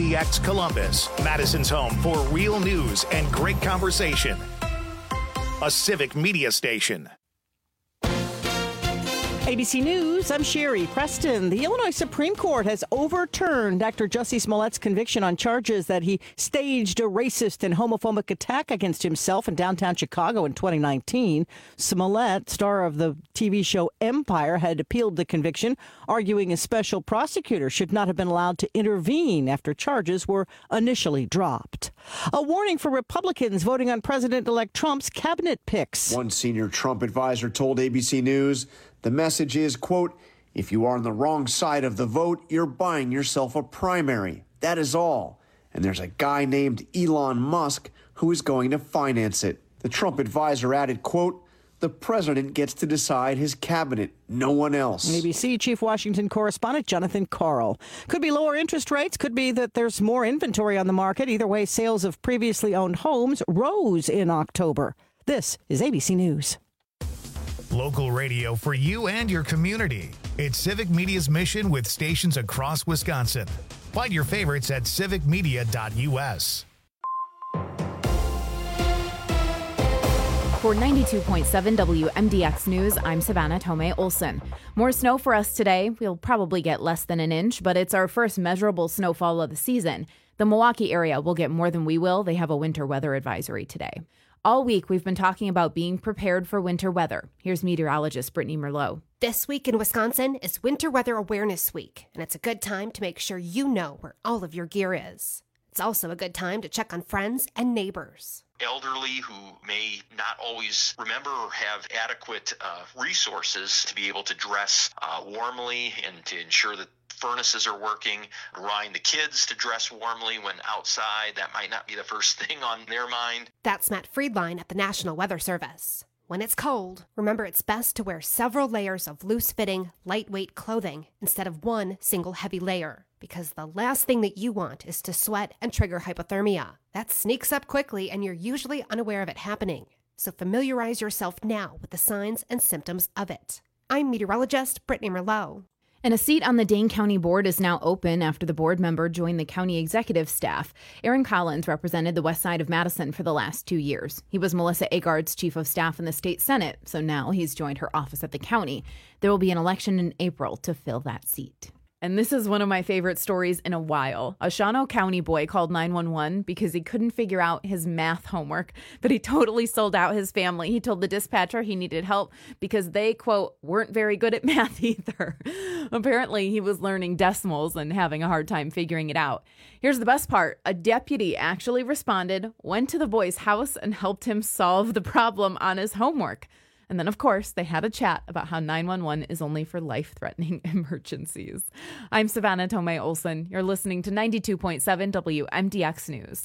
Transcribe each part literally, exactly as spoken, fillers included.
D X Columbus, Madison's home for real news and great conversation. A Civic Media station. A B C News, I'm Sherry Preston. The Illinois Supreme Court has overturned actor Jussie Smollett's conviction on charges that he staged a racist and homophobic attack against himself in downtown Chicago in twenty nineteen. Smollett, star of the T V show Empire, had appealed the conviction, arguing a special prosecutor should not have been allowed to intervene after charges were initially dropped. A warning for Republicans voting on President-elect Trump's cabinet picks. One senior Trump advisor told A B C News the message is, quote, if you are on the wrong side of the vote, you're buying yourself a primary. That is all. And there's a guy named Elon Musk who is going to finance it. The Trump advisor added, quote, the president gets to decide his cabinet, no one else. A B C Chief Washington correspondent Jonathan Karl. Could be lower interest rates. Could be that there's more inventory on the market. Either way, sales of previously owned homes rose in October. This is A B C News. Local radio for you and your community. It's Civic Media's mission with stations across Wisconsin. Find your favorites at civic media dot u s. For ninety-two point seven W M D X News, I'm Savannah Tomei Olson. More snow for us today. We'll probably get less than an inch, but it's our first measurable snowfall of the season. The Milwaukee area will get more than we will. They have a winter weather advisory today. All week, we've been talking about being prepared for winter weather. Here's meteorologist Brittany Merlot. This week in Wisconsin is Winter Weather Awareness Week, and it's a good time to make sure you know where all of your gear is. It's also a good time to check on friends and neighbors. Elderly who may not always remember or have adequate uh, resources to be able to dress uh, warmly and to ensure that furnaces are working, remind the kids to dress warmly when outside. That might not be the first thing on their mind. That's Matt Friedline at the National Weather Service. When it's cold, remember it's best to wear several layers of loose-fitting, lightweight clothing instead of one single heavy layer, because the last thing that you want is to sweat and trigger hypothermia. That sneaks up quickly and you're usually unaware of it happening. So familiarize yourself now with the signs and symptoms of it. I'm meteorologist Brittany Merlot. And a seat on the Dane County Board is now open after the board member joined the county executive staff. Aaron Collins represented the west side of Madison for the last two years. He was Melissa Agard's chief of staff in the state Senate, so now he's joined her office at the county. There will be an election in April to fill that seat. And this is one of my favorite stories in a while. A Shawano County boy called nine one one because he couldn't figure out his math homework, but he totally sold out his family. He told the dispatcher he needed help because they, quote, weren't very good at math either. Apparently, he was learning decimals and having a hard time figuring it out. Here's the best part. A deputy actually responded, went to the boy's house, and helped him solve the problem on his homework. And then, of course, they had a chat about how nine one one is only for life-threatening emergencies. I'm Savannah Tomei Olson. You're listening to ninety-two point seven W M D X News.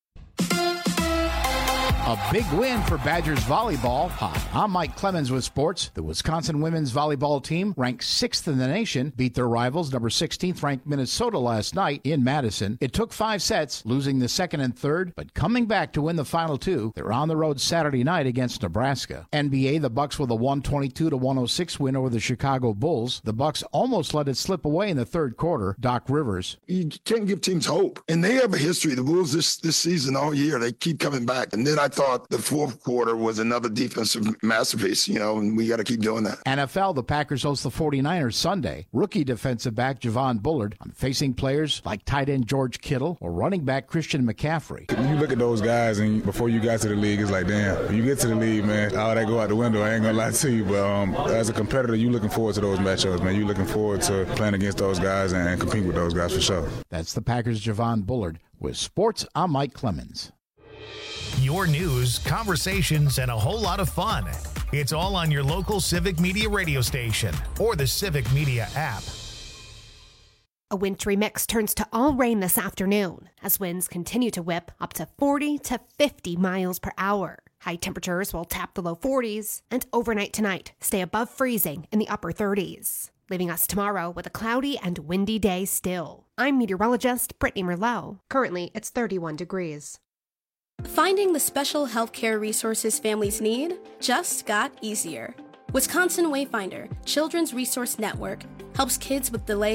A big win for Badgers volleyball. Hi, I'm Mike Clemens with sports. The Wisconsin women's volleyball team, ranked sixth in the nation, beat their rivals, number sixteenth ranked Minnesota last night in Madison. It took five sets, losing the second and third, but coming back to win the final two. They're on the road Saturday night against Nebraska. N B A, the Bucks with a one twenty-two to one oh six win over the Chicago Bulls. The Bucks almost let it slip away in the third quarter. Doc Rivers. You can't give teams hope. And they have a history. The Bulls this, this season all year, they keep coming back. And then I thought the fourth quarter was another defensive masterpiece, you know, and we got to keep doing that. N F L, the Packers host the forty-niners Sunday. Rookie defensive back Javon Bullard on facing players like tight end George Kittle or running back Christian McCaffrey. You look at those guys, and before you got to the league, it's like, damn, when you get to the league, man, all that go out the window. I ain't going to lie to you, but um, as a competitor, you looking forward to those matchups, man. You looking forward to playing against those guys and, and competing with those guys for sure. That's the Packers' Javon Bullard. With sports, I'm Mike Clemens. Your news, conversations, and a whole lot of fun. It's all on your local Civic Media radio station or the Civic Media app. A wintry mix turns to all rain this afternoon as winds continue to whip up to forty to fifty miles per hour. High temperatures will tap the low forties, and overnight tonight stay above freezing in the upper thirties, leaving us tomorrow with a cloudy and windy day still. I'm meteorologist Brittany Merlot. Currently, it's thirty-one degrees. Finding the special healthcare resources families need just got easier. Wisconsin Wayfinder Children's Resource Network helps kids with delays,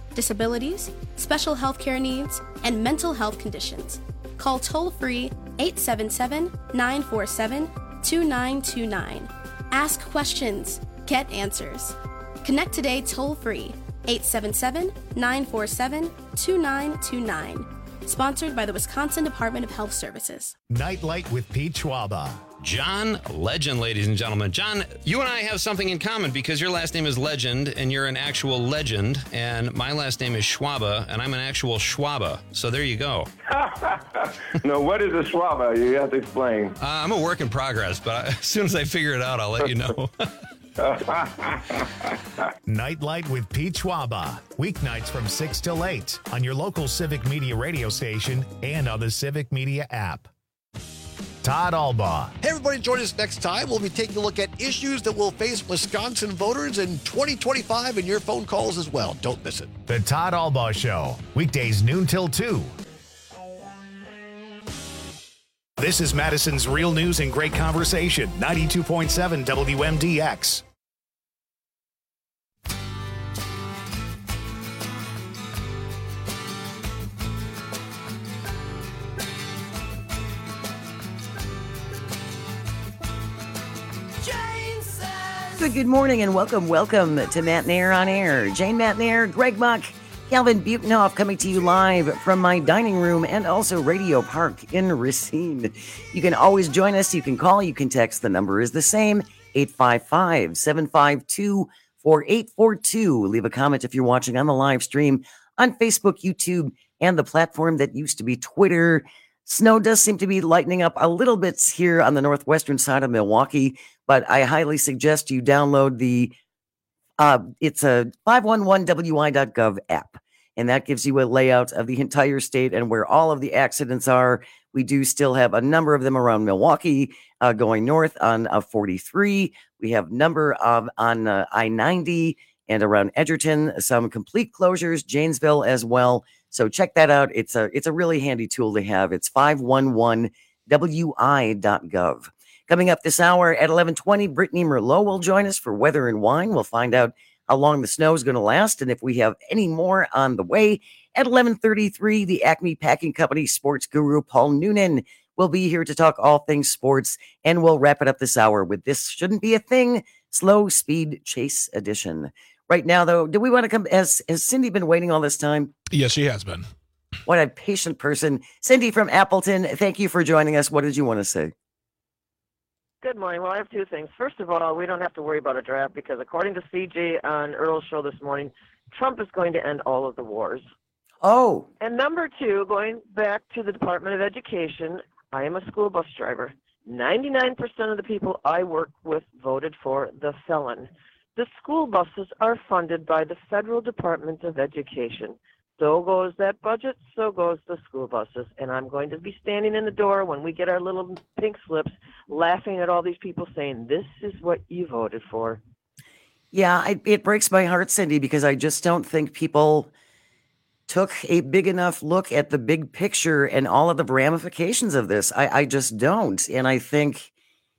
disabilities, special health care needs, and mental health conditions. Call toll-free eight seven seven, nine four seven, two nine two nine. Ask questions. Get answers. Connect today toll-free eight seven seven, nine four seven, two nine two nine. Sponsored by the Wisconsin Department of Health Services. Nightlight with Pete Schwaba. John Legend, ladies and gentlemen. John, you and I have something in common because your last name is Legend and you're an actual legend, and my last name is Schwaba and I'm an actual Schwaba. So there you go. No, what is a Schwaba? You have to explain. Uh, I'm a work in progress, but I, as soon as I figure it out, I'll let you know. Nightlight with Pete Schwaba. Weeknights from six till eight on your local Civic Media radio station and on the Civic Media app. Todd Albaugh. Hey, everybody, join us next time. We'll be taking a look at issues that will face Wisconsin voters in twenty twenty-five and your phone calls as well. Don't miss it. The Todd Albaugh Show. Weekdays noon till two. This is Madison's Real News and Great Conversation, ninety-two point seven W M D X. Good, good morning and welcome, welcome to Matt Nair on Air. Jane Matt Nair, Greg Buck, Calvin Buchnoff coming to you live from my dining room and also Radio Park in Racine. You can always join us. You can call, you can text. The number is the same, eight five five, seven five two, four eight four two. Leave a comment if you're watching on the live stream on Facebook, YouTube, and the platform that used to be Twitter. Snow does seem to be lightening up a little bit here on the northwestern side of Milwaukee, but I highly suggest you download the, uh, it's a five one one W I dot gov app, and that gives you a layout of the entire state and where all of the accidents are. We do still have a number of them around Milwaukee, uh, going north on uh, forty-three. We have number of on uh, I ninety and around Edgerton, some complete closures, Janesville as well. So check that out. It's a it's a really handy tool to have. It's five one one W I dot gov. Coming up this hour at eleven twenty, Brittany Merlot will join us for Weather and Wine. We'll find out how long the snow is going to last and if we have any more on the way. At eleven thirty-three, the Acme Packing Company sports guru Paul Noonan will be here to talk all things sports, and we'll wrap it up this hour with This Shouldn't Be a Thing, Slow Speed Chase Edition. Right now, though, do we want to come? Has, has Cindy been waiting all this time? Yes, she has been. What a patient person. Cindy from Appleton, thank you for joining us. What did you want to say? Good morning. Well, I have two things. First of all, we don't have to worry about a draft because according to C J on Earl's show this morning, Trump is going to end all of the wars. Oh. And number two, going back to the Department of Education, I am a school bus driver. ninety-nine percent of the people I work with voted for the felon. The school buses are funded by the Federal Department of Education. So goes that budget, so goes the school buses. And I'm going to be standing in the door when we get our little pink slips, laughing at all these people saying, this is what you voted for. Yeah, I, it breaks my heart, Cindy, because I just don't think people took a big enough look at the big picture and all of the ramifications of this. I, I just don't. And I think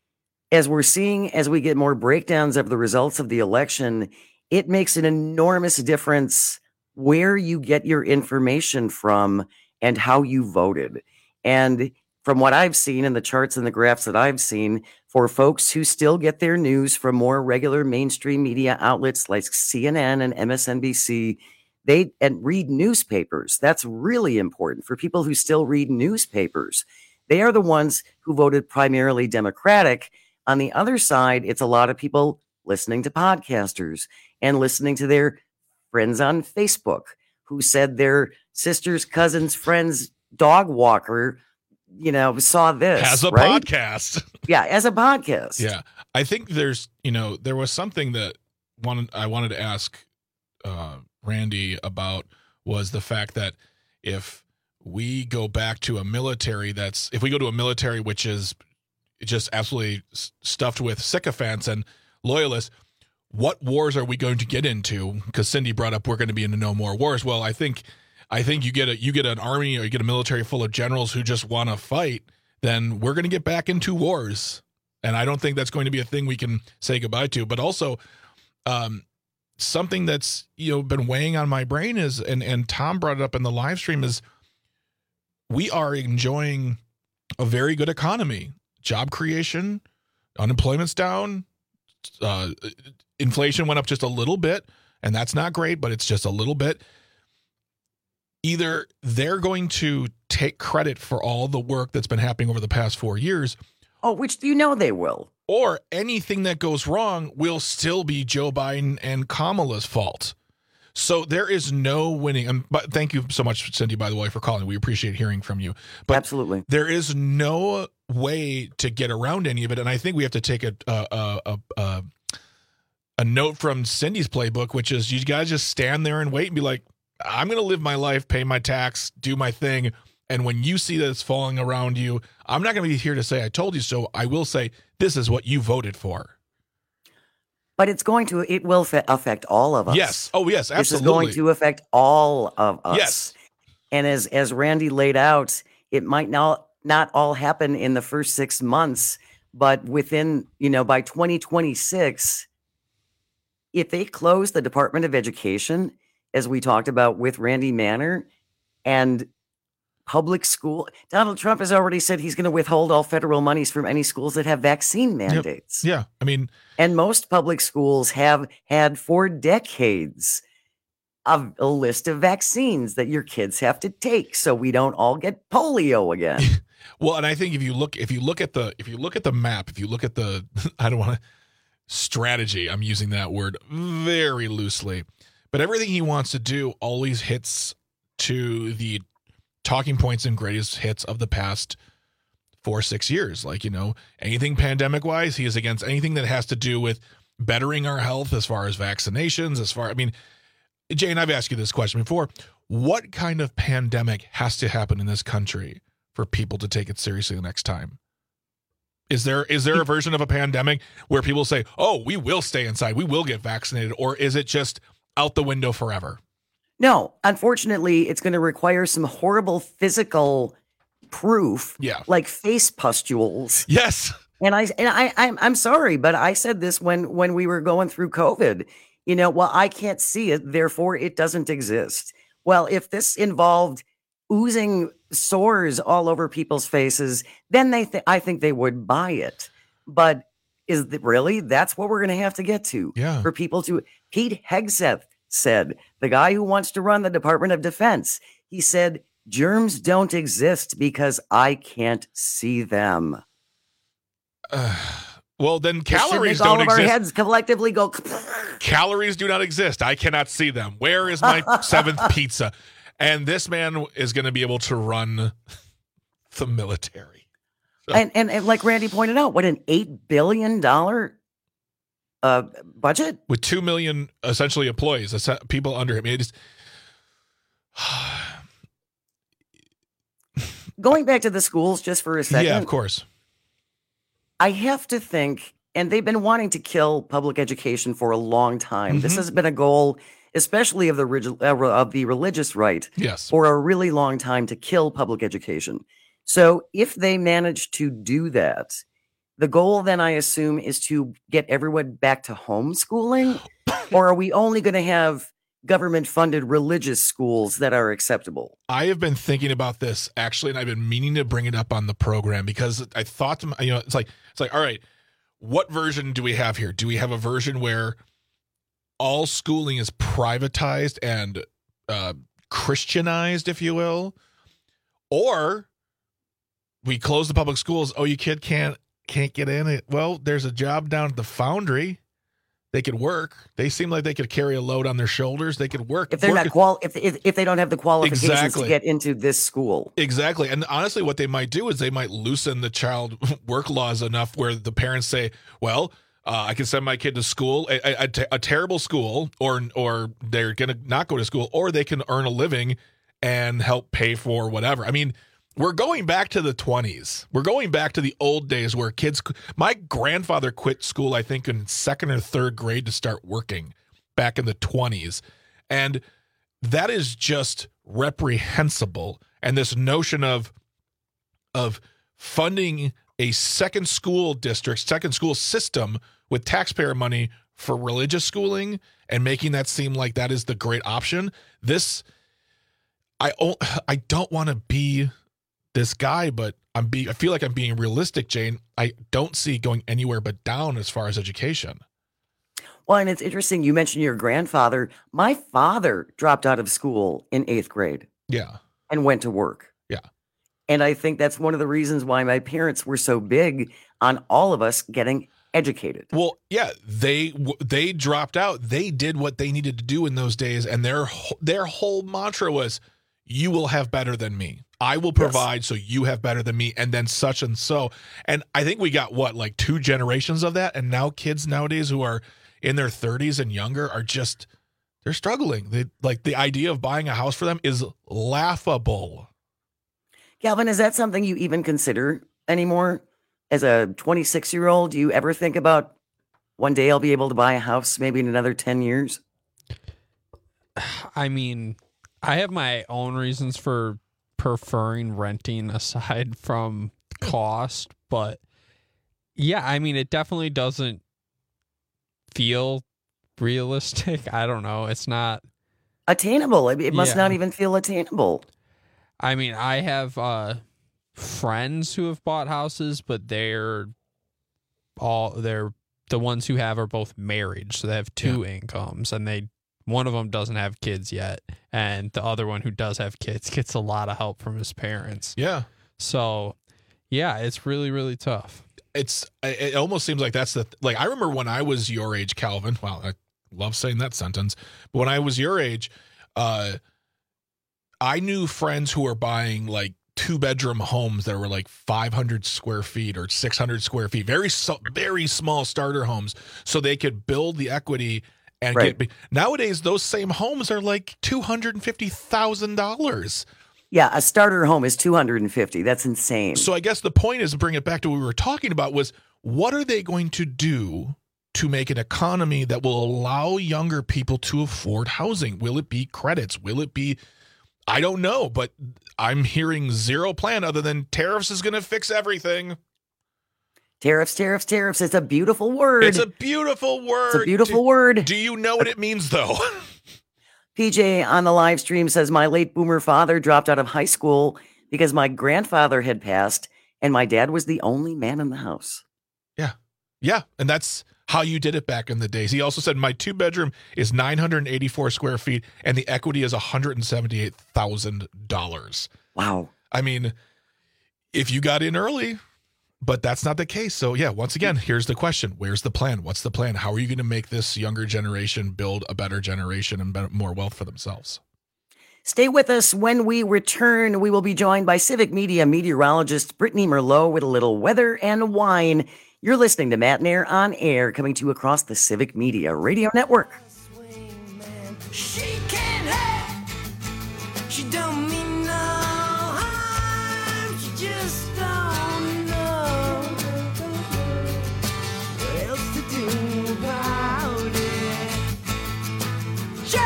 as we're seeing, as we get more breakdowns of the results of the election, it makes an enormous difference where you get your information from and how you voted. And from what I've seen in the charts and the graphs that I've seen, for folks who still get their news from more regular mainstream media outlets like C N N and M S N B C, they and read newspapers. That's really important for people who still read newspapers. They are the ones who voted primarily Democratic. On the other side, it's a lot of people listening to podcasters and listening to their friends on Facebook who said their sister's cousin's friend's dog walker, you know, saw this. As a right? podcast. Yeah, as a podcast. Yeah. I think there's, you know, there was something that wanted, I wanted to ask uh, Randy about was the fact that if we go back to a military that's, if we go to a military which is just absolutely stuffed with sycophants and loyalists, what wars are we going to get into? Because Cindy brought up we're going to be into no more wars. Well, I think I think you get a you get an army or you get a military full of generals who just want to fight, then we're going to get back into wars. And I don't think that's going to be a thing we can say goodbye to. But also, um, something that's, you know, been weighing on my brain is, and, and Tom brought it up in the live stream, is we are enjoying a very good economy, job creation, unemployment's down, uh, inflation went up just a little bit, and that's not great, but it's just a little bit. Either they're going to take credit for all the work that's been happening over the past four years. Oh, which you know they will. Or anything that goes wrong will still be Joe Biden and Kamala's fault. So there is no winning. And but thank you so much, Cindy, by the way, for calling. We appreciate hearing from you. But absolutely, there is no way to get around any of it. And I think we have to take a a a, a, a note from Cindy's playbook, which is you guys just stand there and wait and be like, I'm going to live my life, pay my tax, do my thing. And when you see that it's falling around you, I'm not going to be here to say I told you so. I will say this is what you voted for. But it's going to, it will fa- affect all of us. Yes. Oh, yes, absolutely. This is going to affect all of us. Yes. And as as Randy laid out, it might not not all happen in the first six months, but within, you know, by twenty twenty-six, if they close the Department of Education, as we talked about with Randy Manor, and public school, Donald Trump has already said he's going to withhold all federal monies from any schools that have vaccine mandates. Yep. Yeah. I mean, and most public schools have had for decades a, a list of vaccines that your kids have to take so we don't all get polio again. Well, and I think if you look, if you look at the, if you look at the map, if you look at the, I don't want to strategy, I'm using that word very loosely, but everything he wants to do always hits to the talking points and greatest hits of the past four, six years. Like, you know, anything pandemic wise, he is against anything that has to do with bettering our health as far as vaccinations, as far, I mean, Jane, I've asked you this question before. What kind of pandemic has to happen in this country for people to take it seriously the next time? Is there, is there a version of a pandemic where people say, oh, we will stay inside, we will get vaccinated, or is it just out the window forever? No, unfortunately, it's going to require some horrible physical proof, yeah, like face pustules. Yes, and I and I I'm I'm sorry, but I said this when when we were going through COVID. You know, well, I can't see it, therefore it doesn't exist. Well, if this involved oozing sores all over people's faces, then they th- I think they would buy it. But is it really that's what we're going to have to get to? Yeah, for people to. Pete Hegseth said, the guy who wants to run the Department of Defense, he said, germs don't exist because I can't see them. Uh, well, then calories don't all of exist. Our heads collectively go. Calories do not exist. I cannot see them. Where is my seventh pizza? And this man is going to be able to run the military. So. And, and and like Randy pointed out, what an eight billion dollars Uh, budget with two million essentially employees, people under him. It is going back to the schools just for a second. Yeah, of course. I have to think, and they've been wanting to kill public education for a long time. Mm-hmm. This has been a goal, especially of the uh, of the religious right, yes, for a really long time to kill public education. So if they manage to do that, the goal then, I assume, is to get everyone back to homeschooling, or are we only going to have government-funded religious schools that are acceptable? I have been thinking about this actually, and I've been meaning to bring it up on the program because I thought, to, you know, it's like it's like, all right, what version do we have here? Do we have a version where all schooling is privatized and uh, Christianized, if you will, or we close the public schools? Oh, you kid can't. Can't get in it. Well, there's a job down at the foundry. They could work. They seem like they could carry a load on their shoulders. They could work if they're work not qual. If, if if they don't have the qualifications exactly. to get into this school. Exactly. And honestly, what they might do is they might loosen the child work laws enough where the parents say, "Well, uh, I can send my kid to school, a, a, a, t- a terrible school, or or they're gonna not go to school, or they can earn a living and help pay for whatever." I mean. We're going back to the twenties. We're going back to the old days where kids, my grandfather quit school, I think, in second or third grade to start working back in the twenties. And that is just reprehensible. And this notion of, of funding a second school district, second school system with taxpayer money for religious schooling and making that seem like that is the great option. This, I, I don't want to be this guy, but I'm be, I feel like I'm being realistic, Jane. I don't see going anywhere but down as far as education. Well, and it's interesting. You mentioned your grandfather. My father dropped out of school in eighth grade. Yeah. And went to work. Yeah. And I think that's one of the reasons why my parents were so big on all of us getting educated. Well, yeah, they they dropped out. They did what they needed to do in those days, and their their whole mantra was, "You will have better than me. I will provide, yes. so you have better than me," and then such and so. And I think we got what, like two generations of that, and now kids nowadays who are in their thirties and younger are just they're struggling. They like the idea of buying a house for them is laughable. Calvin, is that something you even consider anymore? As a twenty-six-year-old, do you ever think about one day I'll be able to buy a house maybe in another ten years? I mean, I have my own reasons for preferring renting aside from cost, but yeah, I mean, it definitely doesn't feel realistic. I don't know. It's not attainable. It must yeah. not even feel attainable. I mean, I have uh, friends who have bought houses, but they're all they're the ones who have are both married, so they have two yeah. incomes, and they one of them doesn't have kids yet, and the other one who does have kids gets a lot of help from his parents. Yeah. So, yeah, it's really really tough. It's it almost seems like that's the like I remember when I was your age, Calvin. Wow, I love saying that sentence. But when I was your age, uh, I knew friends who were buying like two bedroom homes that were like five hundred square feet or six hundred square feet, very very small starter homes, so they could build the equity and right. get. Nowadays, those same homes are like two hundred and fifty thousand dollars. Yeah, a starter home is two hundred fifty. That's insane. So I guess the point is to bring it back to what we were talking about was what are they going to do to make an economy that will allow younger people to afford housing? Will it be credits? Will it be, I don't know, but I'm hearing zero plan other than tariffs is going to fix everything. Tariffs, tariffs, tariffs. It's a beautiful word. It's a beautiful word. It's a beautiful do, word. Do you know what it means though? P J on the live stream says, my late boomer father dropped out of high school because my grandfather had passed and my dad was the only man in the house. Yeah. Yeah. And that's how you did it back in the days. He also said, my two bedroom is nine hundred eighty-four square feet and the equity is one hundred seventy-eight thousand dollars. Wow. I mean, if you got in early, but that's not the case. So yeah, once again, here's the question. Where's the plan? What's the plan? How are you going to make this younger generation build a better generation and better, more wealth for themselves? Stay with us. When we return, we will be joined by Civic Media meteorologist Brittany Merlot with a little weather and wine. You're listening to Matt Nair on Air, coming to you across the Civic Media Radio Network. She can't have, she don't mean no harm, she just don't know what else to do about it. Jane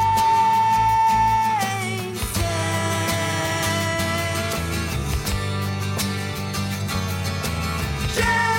said, Jane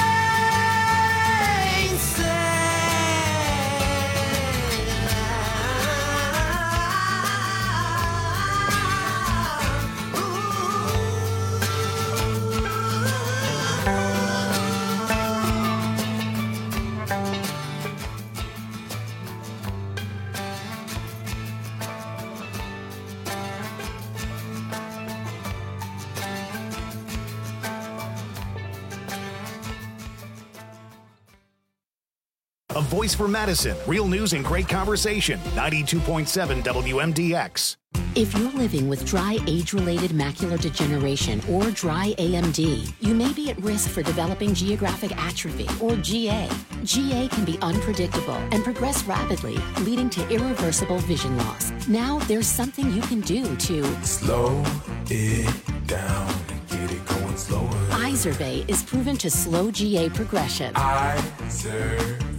A voice for Madison. Real news and great conversation. ninety-two point seven W M D X. If you're living with dry age-related macular degeneration or dry A M D, you may be at risk for developing geographic atrophy or G A. G A can be unpredictable and progress rapidly, leading to irreversible vision loss. Now there's something you can do to slow it down and get it going slower. Izervay is proven to slow G A progression. Izervay.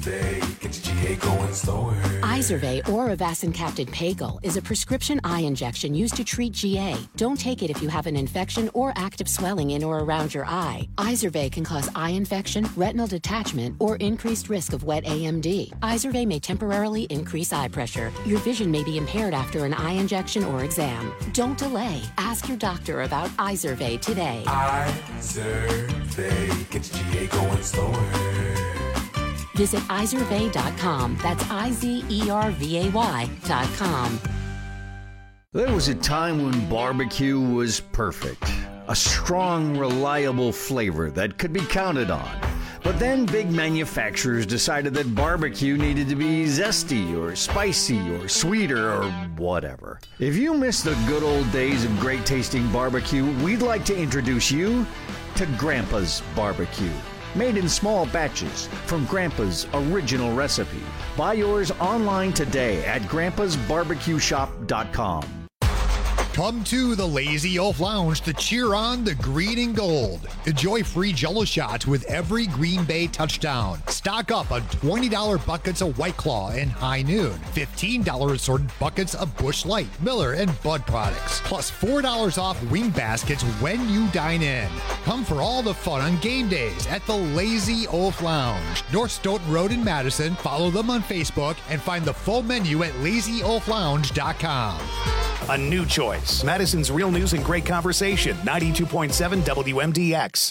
Izervay, get your G A going slower. Izervay or Avastin-capted Pagel is a prescription eye injection used to treat G A. Don't take it if you have an infection or active swelling in or around your eye. Izervay can cause eye infection, retinal detachment, or increased risk of wet A M D. Izervay may temporarily increase eye pressure. Your vision may be impaired after an eye injection or exam. Don't delay. Ask your doctor about Izervay today. Izervay, get your G A going slower. Visit Izervay dot com. That's I Z E R V A Y dot com. There was a time when barbecue was perfect. A strong, reliable flavor that could be counted on. But then big manufacturers decided that barbecue needed to be zesty or spicy or sweeter or whatever. If you miss the good old days of great tasting barbecue, we'd like to introduce you to Grandpa's Barbecue. Made in small batches from Grandpa's original recipe. Buy yours online today at grandpas barbecue shop dot com. Come to the Lazy Oaf Lounge to cheer on the green and gold. Enjoy free Jell-O shots with every Green Bay touchdown. Stock up on twenty dollars buckets of White Claw and High Noon. fifteen dollars assorted buckets of Busch Light, Miller, and Bud products. Plus four dollars off wing baskets when you dine in. Come for all the fun on game days at the Lazy Oaf Lounge. North Stoughton Road in Madison. Follow them on Facebook and find the full menu at lazy oaf lounge dot com. A new choice. Madison's Real News and Great Conversation. ninety-two point seven W M D X.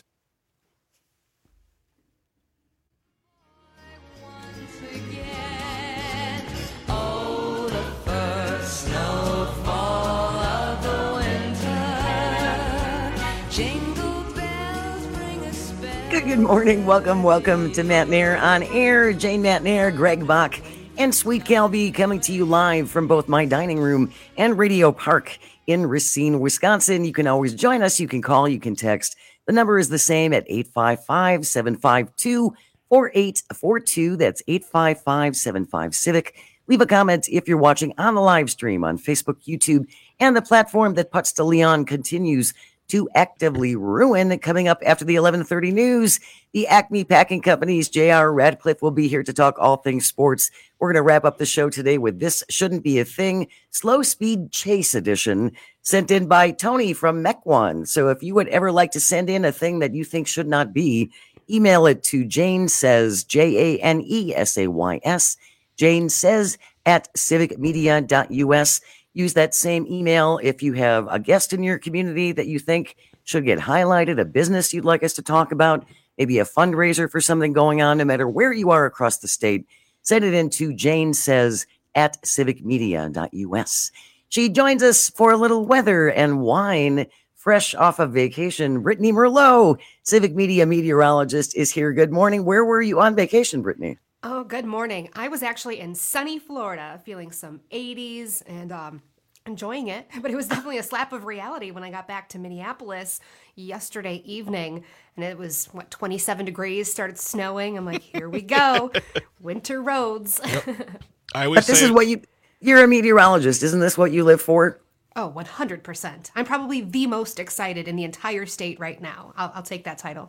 Good, good morning. Welcome, welcome to Matt Nair on Air. Jane Matt Nair, Greg Bach, and Sweet Calby coming to you live from both my dining room and Radio Park in Racine, Wisconsin. You can always join us. You can call, you can text. The number is the same at eight five five, seven five two, four eight four two. That's eight five five, seven five, Civic. Leave a comment if you're watching on the live stream on Facebook, YouTube, and the platform that Putz de Leon continues to actively ruin. Coming up after the eleven thirty news, the Acme Packing Company's J R Radcliffe will be here to talk all things sports. We're going to wrap up the show today with This Shouldn't Be a Thing, Slow Speed Chase Edition, sent in by Tony from Mequon. So if you would ever like to send in a thing that you think should not be, email it to Jane Says, J A N E S A Y S, Jane Says at civic media dot U S. Use that same email if you have a guest in your community that you think should get highlighted, a business you'd like us to talk about, maybe a fundraiser for something going on, no matter where you are across the state. Send it in to Jane Says at civic media dot U S. She joins us for a little weather and wine. Fresh off of vacation, Brittany Merlot, Civic Media meteorologist, is here. Good morning. Where were you on vacation, Brittany? Oh, good morning. I was actually in sunny Florida, feeling some eighties and um, enjoying it. But it was definitely a slap of reality when I got back to Minneapolis yesterday evening. And it was, what, twenty-seven degrees, started snowing. I'm like, here we go. Winter roads. Yep. I always but this say, is what you, you're a meteorologist. Isn't this what you live for? Oh, one hundred percent. I'm probably the most excited in the entire state right now. I'll, I'll take that title.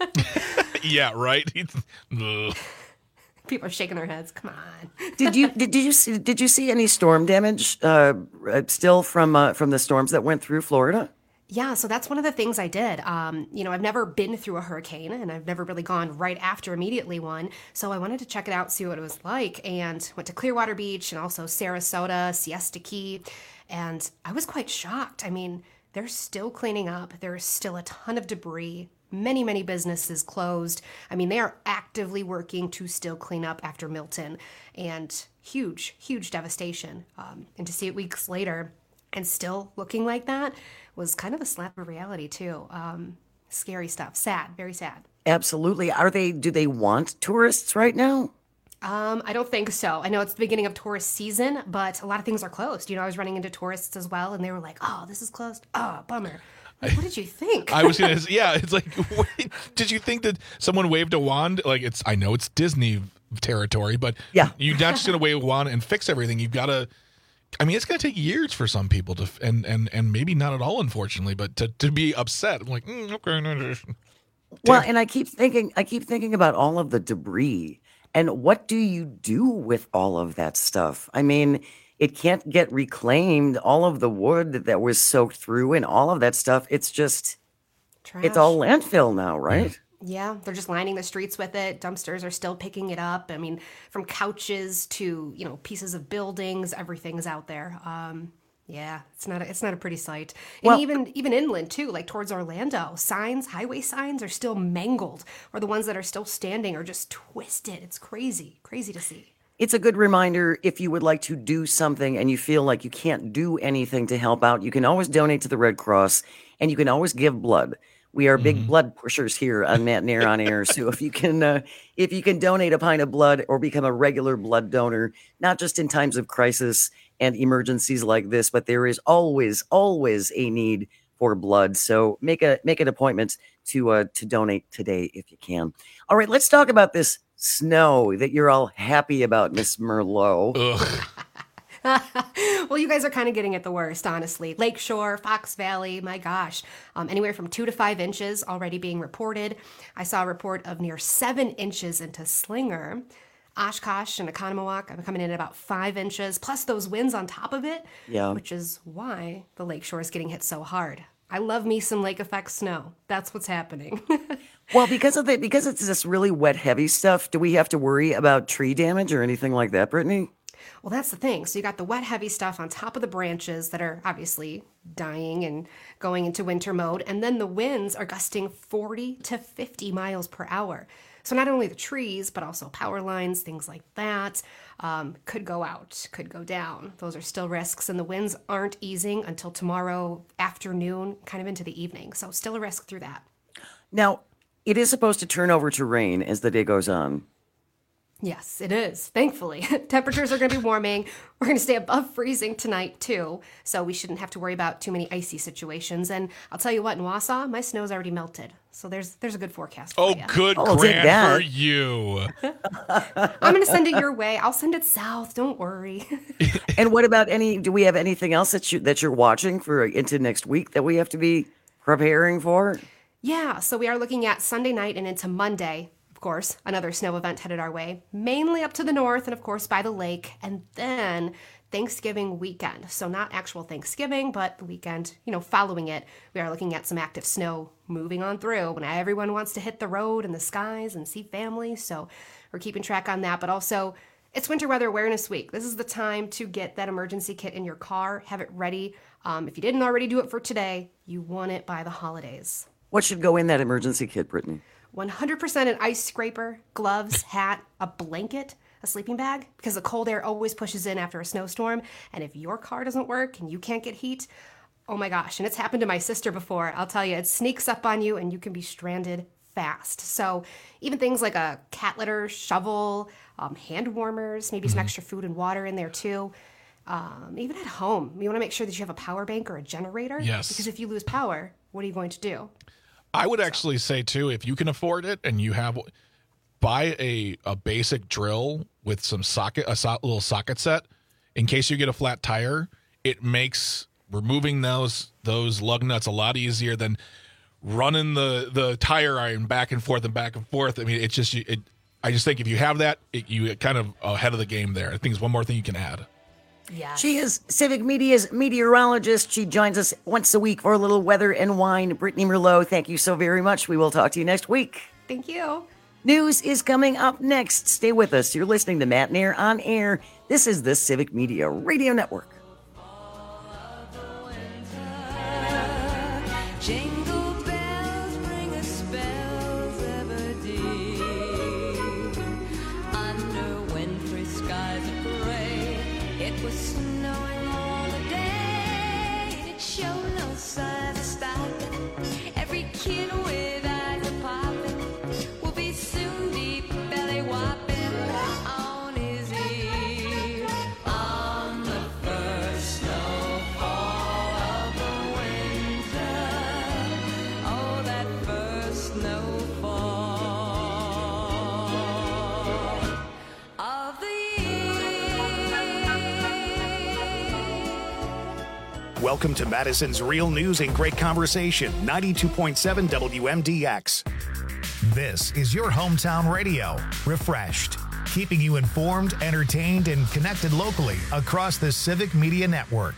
Yeah, right? People are shaking their heads. Come on. did you did, did you see did you see any storm damage uh, still from uh, from the storms that went through Florida? Yeah, so that's one of the things I did. Um, you know, I've never been through a hurricane, and I've never really gone right after immediately one. So I wanted to check it out, see what it was like, and went to Clearwater Beach and also Sarasota, Siesta Key, and I was quite shocked. I mean, they're still cleaning up. There's still a ton of debris. Many, many businesses closed. I mean, they are actively working to still clean up after Milton, and huge, huge devastation. Um, and to see it weeks later and still looking like that was kind of a slap of reality too. Um, scary stuff. Sad, very sad. Absolutely. Are they? Do they want tourists right now? Um, I don't think so. I know it's the beginning of tourist season, but a lot of things are closed. You know, I was running into tourists as well, and they were like, "Oh, this is closed. Oh, bummer." Like, what did you think? I was gonna, yeah. It's like, wait, did you think that someone waved a wand? Like, it's, I know it's Disney territory, but yeah, you're not just gonna wave a wand and fix everything. You've got to. I mean, it's gonna take years for some people to, and and and maybe not at all, unfortunately, but to to be upset. I'm like, mm, okay, no, no. Well, and I keep thinking, I keep thinking about all of the debris And what do you do with all of that stuff? I mean, it can't get reclaimed. All of the wood that was soaked through and all of that stuff, it's just, Trash. it's all landfill now, right? Yeah, they're just lining the streets with it. Dumpsters are still picking it up. I mean, from couches to, you know, pieces of buildings, everything's out there. Um, yeah, it's not a, it's not a pretty sight. And Well- even even inland too, like towards Orlando, signs, highway signs are still mangled, or the ones that are still standing are just twisted. It's crazy, crazy to see. It's a good reminder if you would like to do something and you feel like you can't do anything to help out, you can always donate to the Red Cross and you can always give blood. We are big blood pushers here on Matt Nair on Air. So if you can, uh, if you can donate a pint of blood or become a regular blood donor, not just in times of crisis and emergencies like this, but there is always, always a need for blood. So make a make an appointment to uh, to donate today if you can. All right, let's talk about this snow that you're all happy about, Miss Merlot. Well, you guys are kind of getting it the worst, honestly. Lakeshore, Fox Valley, my gosh. Um, anywhere from two to five inches already being reported. I saw a report of near seven inches into Slinger. Oshkosh and Economowoc, I'm coming in at about five inches, plus those winds on top of it, Yeah. which is why the lakeshore is getting hit so hard. I love me some lake effect snow. That's what's happening. Well, because of the because it's this really wet, heavy stuff, do we have to worry about tree damage or anything like that, Brittany? Well, that's the thing. So you got the wet, heavy stuff on top of the branches that are obviously dying and going into winter mode. And then the winds are gusting forty to fifty miles per hour. So not only the trees, but also power lines, things like that, um, could go out, could go down. Those are still risks. And the winds aren't easing until tomorrow afternoon, kind of into the evening. So still a risk through that. Now, it is supposed to turn over to rain as the day goes on. Yes, it is. Thankfully, temperatures are going to be warming. We're going to stay above freezing tonight, too. So we shouldn't have to worry about too many icy situations. And I'll tell you what, in Wausau, my snow's already melted. So there's there's a good forecast for Oh, you. good Oh, take Grant that. for you. I'm going to send it your way. I'll send it south. Don't worry. And what about any? Do we have anything else that you that you're watching for into next week that we have to be preparing for? Yeah, so we are looking at Sunday night and into Monday. Of course, another snow event headed our way, mainly up to the north and, of course, by the lake. And then Thanksgiving weekend. So not actual Thanksgiving, but the weekend, you know, following it, we are looking at some active snow moving on through when everyone wants to hit the road and the skies and see family. So we're keeping track on that. But also, it's Winter Weather Awareness Week. This is the time to get that emergency kit in your car, have it ready. Um, if you didn't already do it for today, you want it by the holidays. What should go in that emergency kit, Brittany? one hundred percent an ice scraper, gloves, hat, a blanket, a sleeping bag, because the cold air always pushes in after a snowstorm. And if your car doesn't work and you can't get heat, oh my gosh, and it's happened to my sister before, I'll tell you, it sneaks up on you and you can be stranded fast. So even things like a cat litter, shovel, um, hand warmers, maybe some extra food and water in there too. Um, even at home, you want to make sure that you have a power bank or a generator. Yes. Because if you lose power, what are you going to do? I would actually say too, if you can afford it and you have, buy a a basic drill with some socket, a so, little socket set, in case you get a flat tire. It makes removing those those lug nuts a lot easier than running the the tire iron back and forth and back and forth. I mean, it's just it. I just think if you have that, it, you get kind of ahead of the game there. I think it's one more thing you can add. Yeah. She is Civic Media's meteorologist. She joins us once a week for a little weather and wine. Brittany Merlot, thank you so very much. We will talk to you next week. Thank you. News is coming up next. Stay with us. You're listening to Matt Nair on Air. This is the Civic Media Radio Network. Jingle bells bring us spells ever deep. Under wintry skies of gray, it was snowing all the day. It showed no sign of stopping. Every kid with eyes a popping will be soon deep belly whopping on his ear. On the first snowfall of the winter, oh, that first snowfall of the Welcome to Madison's Real News and Great Conversation, ninety-two point seven W M D X. This is your hometown radio, refreshed. keeping you informed, entertained, and connected locally across the Civic Media Network.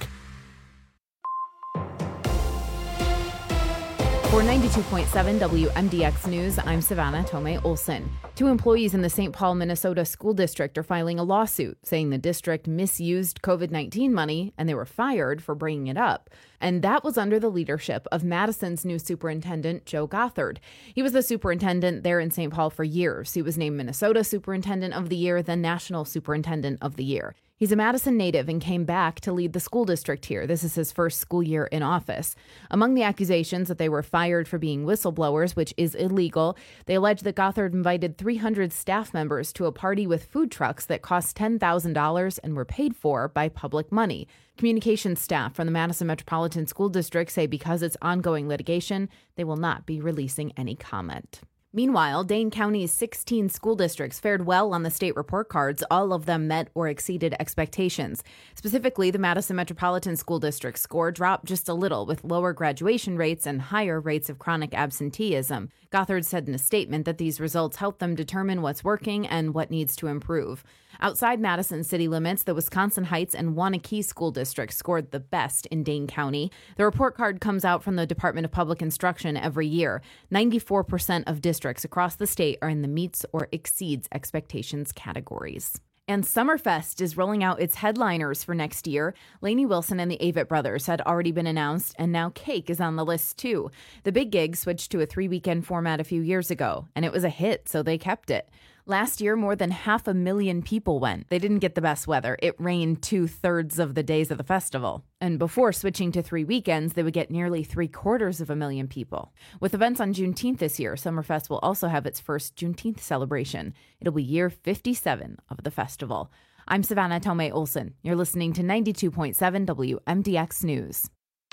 For ninety-two point seven W M D X News, I'm Savannah Tomei Olson. Two employees in the Saint Paul, Minnesota school district are filing a lawsuit saying the district misused COVID nineteen money and they were fired for bringing it up. And that was under the leadership of Madison's new superintendent, Joe Gothard. He was the superintendent there in Saint Paul for years. He was named Minnesota Superintendent of the Year, then National Superintendent of the Year. He's a Madison native and came back to lead the school district here. This is his first school year in office. Among the accusations that they were fired for being whistleblowers, which is illegal, they allege that Gothard invited three hundred staff members to a party with food trucks that cost ten thousand dollars and were paid for by public money. Communications staff from the Madison Metropolitan School District say because it's ongoing litigation, they will not be releasing any comment. Meanwhile, Dane County's sixteen school districts fared well on the state report cards. All of them met or exceeded expectations. Specifically, the Madison Metropolitan School District score dropped just a little with lower graduation rates and higher rates of chronic absenteeism. Gothard said in a statement that these results help them determine what's working and what needs to improve. Outside Madison city limits, the Wisconsin Heights and Waunakee school districts scored the best in Dane County. The report card comes out from the Department of Public Instruction every year. ninety-four percent of districts across the state are in the meets or exceeds expectations categories. And Summerfest is rolling out its headliners for next year. Lainey Wilson and the Avett Brothers had already been announced, and now Cake is on the list too. The big gig switched to a three-weekend format a few years ago, and it was a hit, so they kept it. Last year, more than half a million people went. They didn't get the best weather. It rained two-thirds of the days of the festival. And before switching to three weekends, they would get nearly three-quarters of a million people. With events on Juneteenth this year, Summerfest will also have its first Juneteenth celebration. It'll be year fifty-seven of the festival. I'm Savannah Tomei Olson. You're listening to ninety-two point seven W M D X News.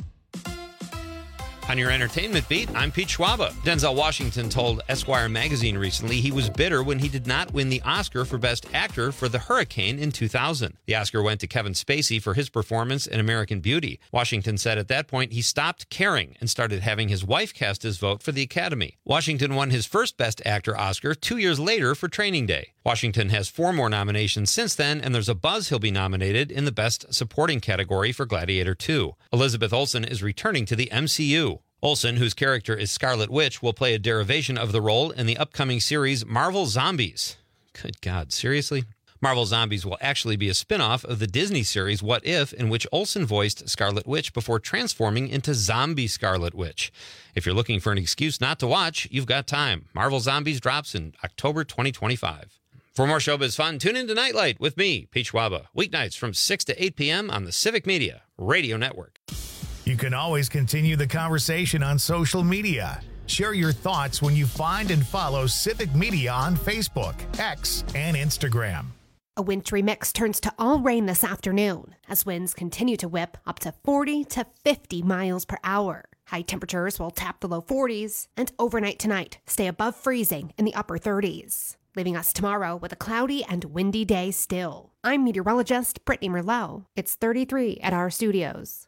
On your entertainment beat, I'm Pete Schwaba. Denzel Washington told Esquire magazine recently he was bitter when he did not win the Oscar for Best Actor for The Hurricane in two thousand. The Oscar went to Kevin Spacey for his performance in American Beauty. Washington said at that point he stopped caring and started having his wife cast his vote for the Academy. Washington won his first Best Actor Oscar two years later for Training Day. Washington has four more nominations since then, and there's a buzz he'll be nominated in the Best Supporting category for Gladiator two. Elizabeth Olsen is returning to the M C U. Olsen, whose character is Scarlet Witch, will play a derivation of the role in the upcoming series Marvel Zombies. Good God, seriously? Marvel Zombies will actually be a spin-off of the Disney series What If, in which Olsen voiced Scarlet Witch before transforming into Zombie Scarlet Witch. If you're looking for an excuse not to watch, you've got time. Marvel Zombies drops in October twenty twenty-five. For more showbiz fun, tune in to Nightlight with me, Pete Schwaba, weeknights from six to eight p.m. on the Civic Media Radio Network. You can always continue the conversation on social media. Share your thoughts when you find and follow Civic Media on Facebook, X, and Instagram. A wintry mix turns to all rain this afternoon as winds continue to whip up to forty to fifty miles per hour. High temperatures will tap the low forties, and overnight tonight stay above freezing in the upper thirties, leaving us tomorrow with a cloudy and windy day still. I'm meteorologist Brittany Merlot. It's thirty-three at our studios.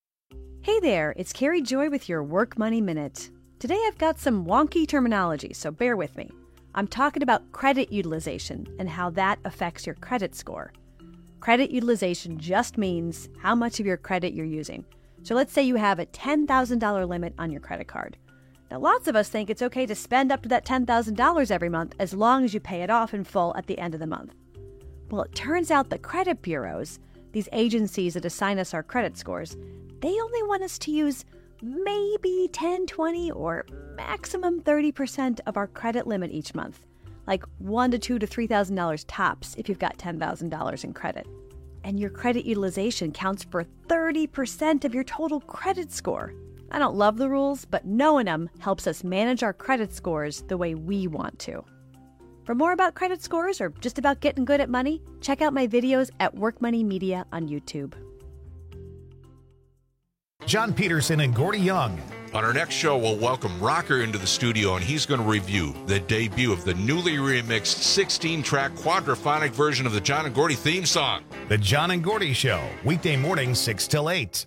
Hey there, it's Carrie Joy with your Work Money Minute. Today I've got some wonky terminology, so bear with me. I'm talking about credit utilization and how that affects your credit score. Credit utilization just means how much of your credit you're using. So let's say you have a ten thousand dollars limit on your credit card. Now lots of us think it's okay to spend up to that ten thousand dollars every month as long as you pay it off in full at the end of the month. Well, it turns out the credit bureaus, these agencies that assign us our credit scores, they only want us to use maybe ten, twenty, or maximum thirty percent of our credit limit each month, like one to two to three thousand dollars tops if you've got ten thousand dollars in credit. And your credit utilization counts for thirty percent of your total credit score. I don't love the rules, but knowing them helps us manage our credit scores the way we want to. For more about credit scores or just about getting good at money, check out my videos at Work Money Media on YouTube. John Peterson and Gordy Young. On our next show, we'll welcome Rocker into the studio, and he's going to review the debut of the newly remixed sixteen-track quadraphonic version of the John and Gordy theme song. The John and Gordy Show, weekday morning, six till eight.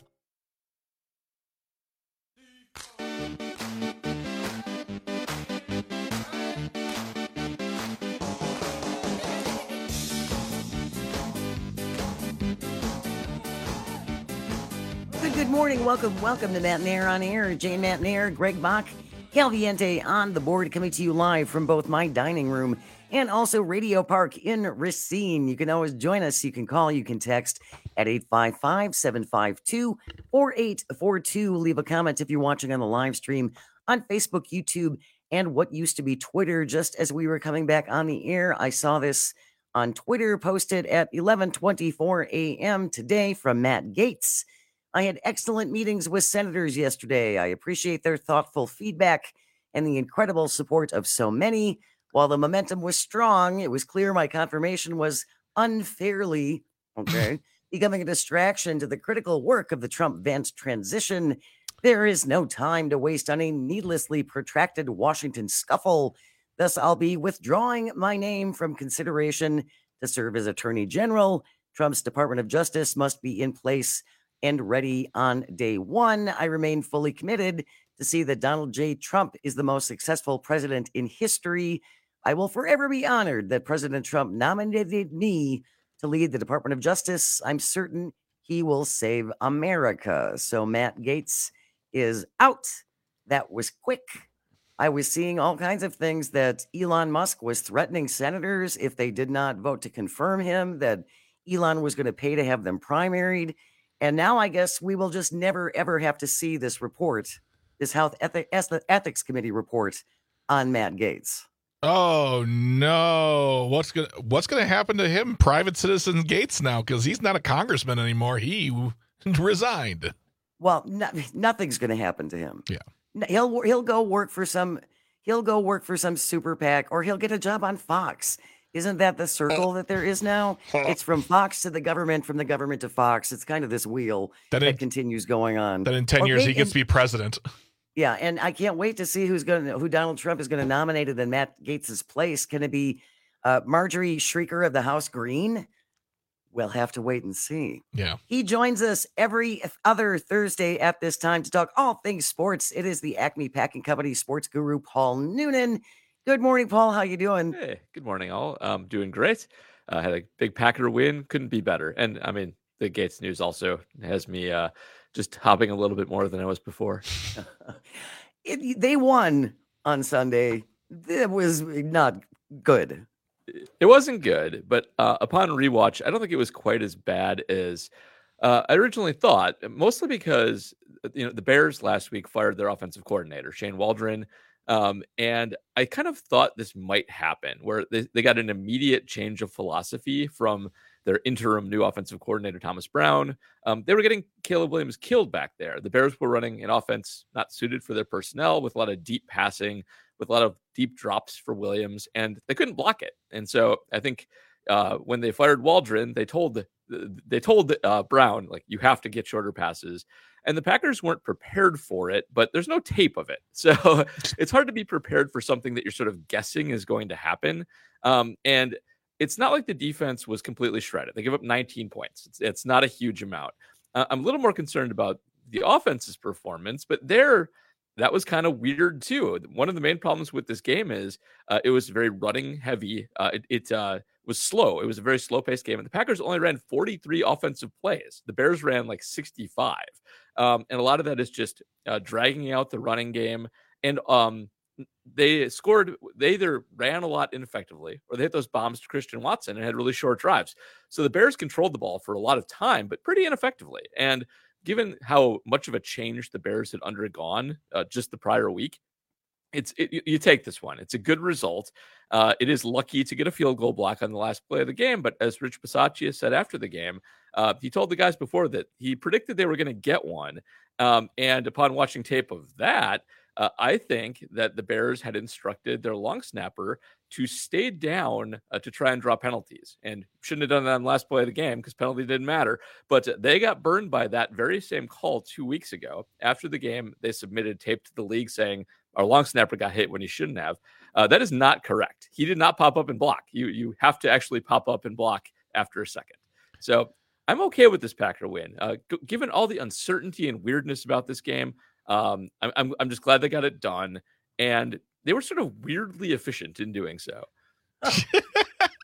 good morning. Welcome, welcome to Matt Nair on Air. Jane Matt Nair, Greg Bach, Calviente on the board, coming to you live from both my dining room and also Radio Park in Racine. You can always join us. You can call, you can text at eight five five, seven five two, four eight four two. Leave a comment if you're watching on the live stream on Facebook, YouTube, and what used to be Twitter. Just as we were coming back on the air, I saw this on Twitter posted at eleven twenty-four a.m. today from Matt Gaetz. I had excellent meetings with senators yesterday. I appreciate their thoughtful feedback and the incredible support of so many. While the momentum was strong, it was clear my confirmation was unfairly, okay, becoming a distraction to the critical work of the Trump-Vance transition. There is no time to waste on a needlessly protracted Washington scuffle. Thus, I'll be withdrawing my name from consideration to serve as Attorney General. Trump's Department of Justice must be in place and ready on day one. I remain fully committed to see that Donald J. Trump is the most successful president in history. I will forever be honored that President Trump nominated me to lead the Department of Justice. I'm certain he will save America. So Matt Gaetz is out. That was quick. I was seeing all kinds of things that Elon Musk was threatening senators if they did not vote to confirm him, that Elon was going to pay to have them primaried. And now I guess we will just never, ever have to see this report, this House Ethics Committee report on Matt Gaetz. Oh no! What's gonna What's gonna happen to him, private citizen Gaetz, now? Because he's not a congressman anymore. He resigned. Well, no, nothing's going to happen to him. Yeah, he'll he'll go work for some he'll go work for some super PAC, or he'll get a job on Fox. Isn't that the circle that there is now? It's from Fox to the government, from the government to Fox. It's kind of this wheel that, that in, continues going on. That in ten or years maybe, he gets to be president. Yeah, and I can't wait to see who's going to who Donald Trump is going to nominate in Matt Gaetz's place. Can it be uh, Marjorie Shrieker of the House Green? We'll have to wait and see. Yeah. He joins us every other Thursday at this time to talk all things sports. It is the Acme Packing Company sports guru, Paul Noonan. Good morning, Paul. How you doing? Hey, good morning, all. Um, doing great. Uh, had a big Packer win. Couldn't be better. And I mean, the Gaetz news also has me uh, just hopping a little bit more than I was before. it, they won on Sunday. It was not good. It wasn't good, but uh, upon rewatch, I don't think it was quite as bad as uh, I originally thought. Mostly because you know the Bears last week fired their offensive coordinator, Shane Waldron. Um, and I kind of thought this might happen where they, they got an immediate change of philosophy from their interim new offensive coordinator, Thomas Brown. Um, they were getting Caleb Williams killed back there. The Bears were running an offense not suited for their personnel, with a lot of deep passing, with a lot of deep drops for Williams, and they couldn't block it. And so I think uh, when they fired Waldron, they told they told uh, Brown, like, you have to get shorter passes. And the Packers weren't prepared for it, but there's no tape of it. So it's hard to be prepared for something that you're sort of guessing is going to happen. Um, and it's not like the defense was completely shredded. They give up nineteen points. It's, it's not a huge amount. Uh, I'm a little more concerned about the offense's performance, but there, that was kind of weird too. One of the main problems with this game is uh, it was very running heavy. Uh, it it uh, was slow. It was a very slow-paced game. And the Packers only ran forty-three offensive plays. The Bears ran like sixty-five. Um, and a lot of that is just uh, dragging out the running game. And um, they scored, they either ran a lot ineffectively or they hit those bombs to Christian Watson and had really short drives. So the Bears controlled the ball for a lot of time, but pretty ineffectively. And given how much of a change the Bears had undergone uh, just the prior week, it's it, you take this one. It's a good result. Uh, it is lucky to get a field goal block on the last play of the game. But as Rich Bisaccia said after the game, uh, he told the guys before that he predicted they were going to get one. Um, and upon watching tape of that, uh, I think that the Bears had instructed their long snapper to stay down uh, to try and draw penalties, and shouldn't have done that on the last play of the game because penalty didn't matter. But they got burned by that very same call two weeks ago. After the game, they submitted tape to the league saying our long snapper got hit when he shouldn't have. Uh, that is not correct. He did not pop up and block. You you have to actually pop up and block after a second. So I'm okay with this Packer win. Uh, g- given all the uncertainty and weirdness about this game, um, I'm, I'm I'm just glad they got it done. And they were sort of weirdly efficient in doing so.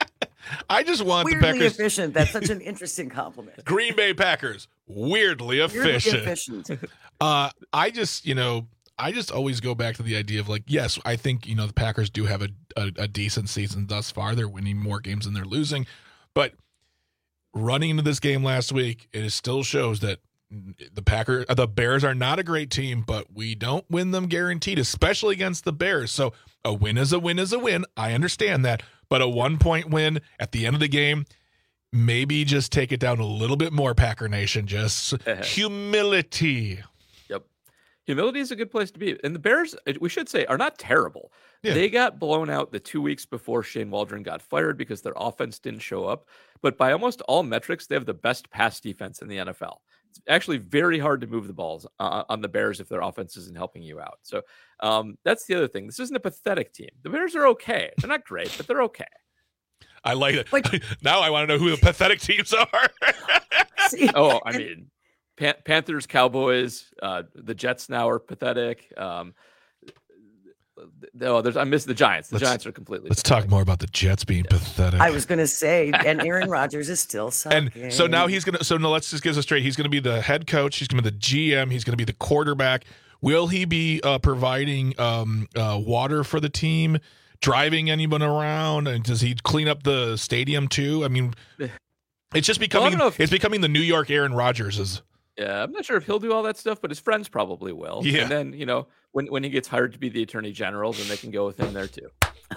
I just want Weirdly the Packers efficient. That's such an interesting compliment. Green Bay Packers, weirdly efficient. Weirdly efficient. Uh, I just, you know, I just always go back to the idea of like, yes, I think, you know, the Packers do have a, a, a decent season thus far. They're winning more games than they're losing. But running into this game last week, it still shows that the Packers, the Bears are not a great team, but we don't win them guaranteed, especially against the Bears. So a win is a win is a win. I understand that. But a one-point win at the end of the game, maybe just take it down a little bit more, Packer Nation. Just humility. Yep. Humility is a good place to be. And the Bears, we should say, are not terrible. Yeah. They got blown out the two weeks before Shane Waldron got fired because their offense didn't show up. But by almost all metrics, they have the best pass defense in the N F L. It's actually very hard to move the balls uh, on the Bears if their offense isn't helping you out. So um, that's the other thing. This isn't a pathetic team. The Bears are okay. They're not great, but they're okay. I like it. Like, now I want to know who the pathetic teams are. oh, I mean, Pan- Panthers, Cowboys, uh, the Jets now are pathetic. Um, no, there's I miss the Giants. The let's, Giants are completely. Let's pathetic. talk more about the Jets being yeah. pathetic. I was going to say, and Aaron Rodgers is still sucking. And so now he's going to. So no, let's just get this straight. He's going to be the head coach. He's going to be the G M. He's going to be the quarterback. Will he be uh, providing um, uh, water for the team? Driving anyone around? And does he clean up the stadium too? I mean, it's just becoming. Well, if, it's becoming the New York Aaron Rodgerses. Yeah, I'm not sure if he'll do all that stuff, but his friends probably will. Yeah. And then, you know, when, when he gets hired to be the attorney general, then they can go with him there too.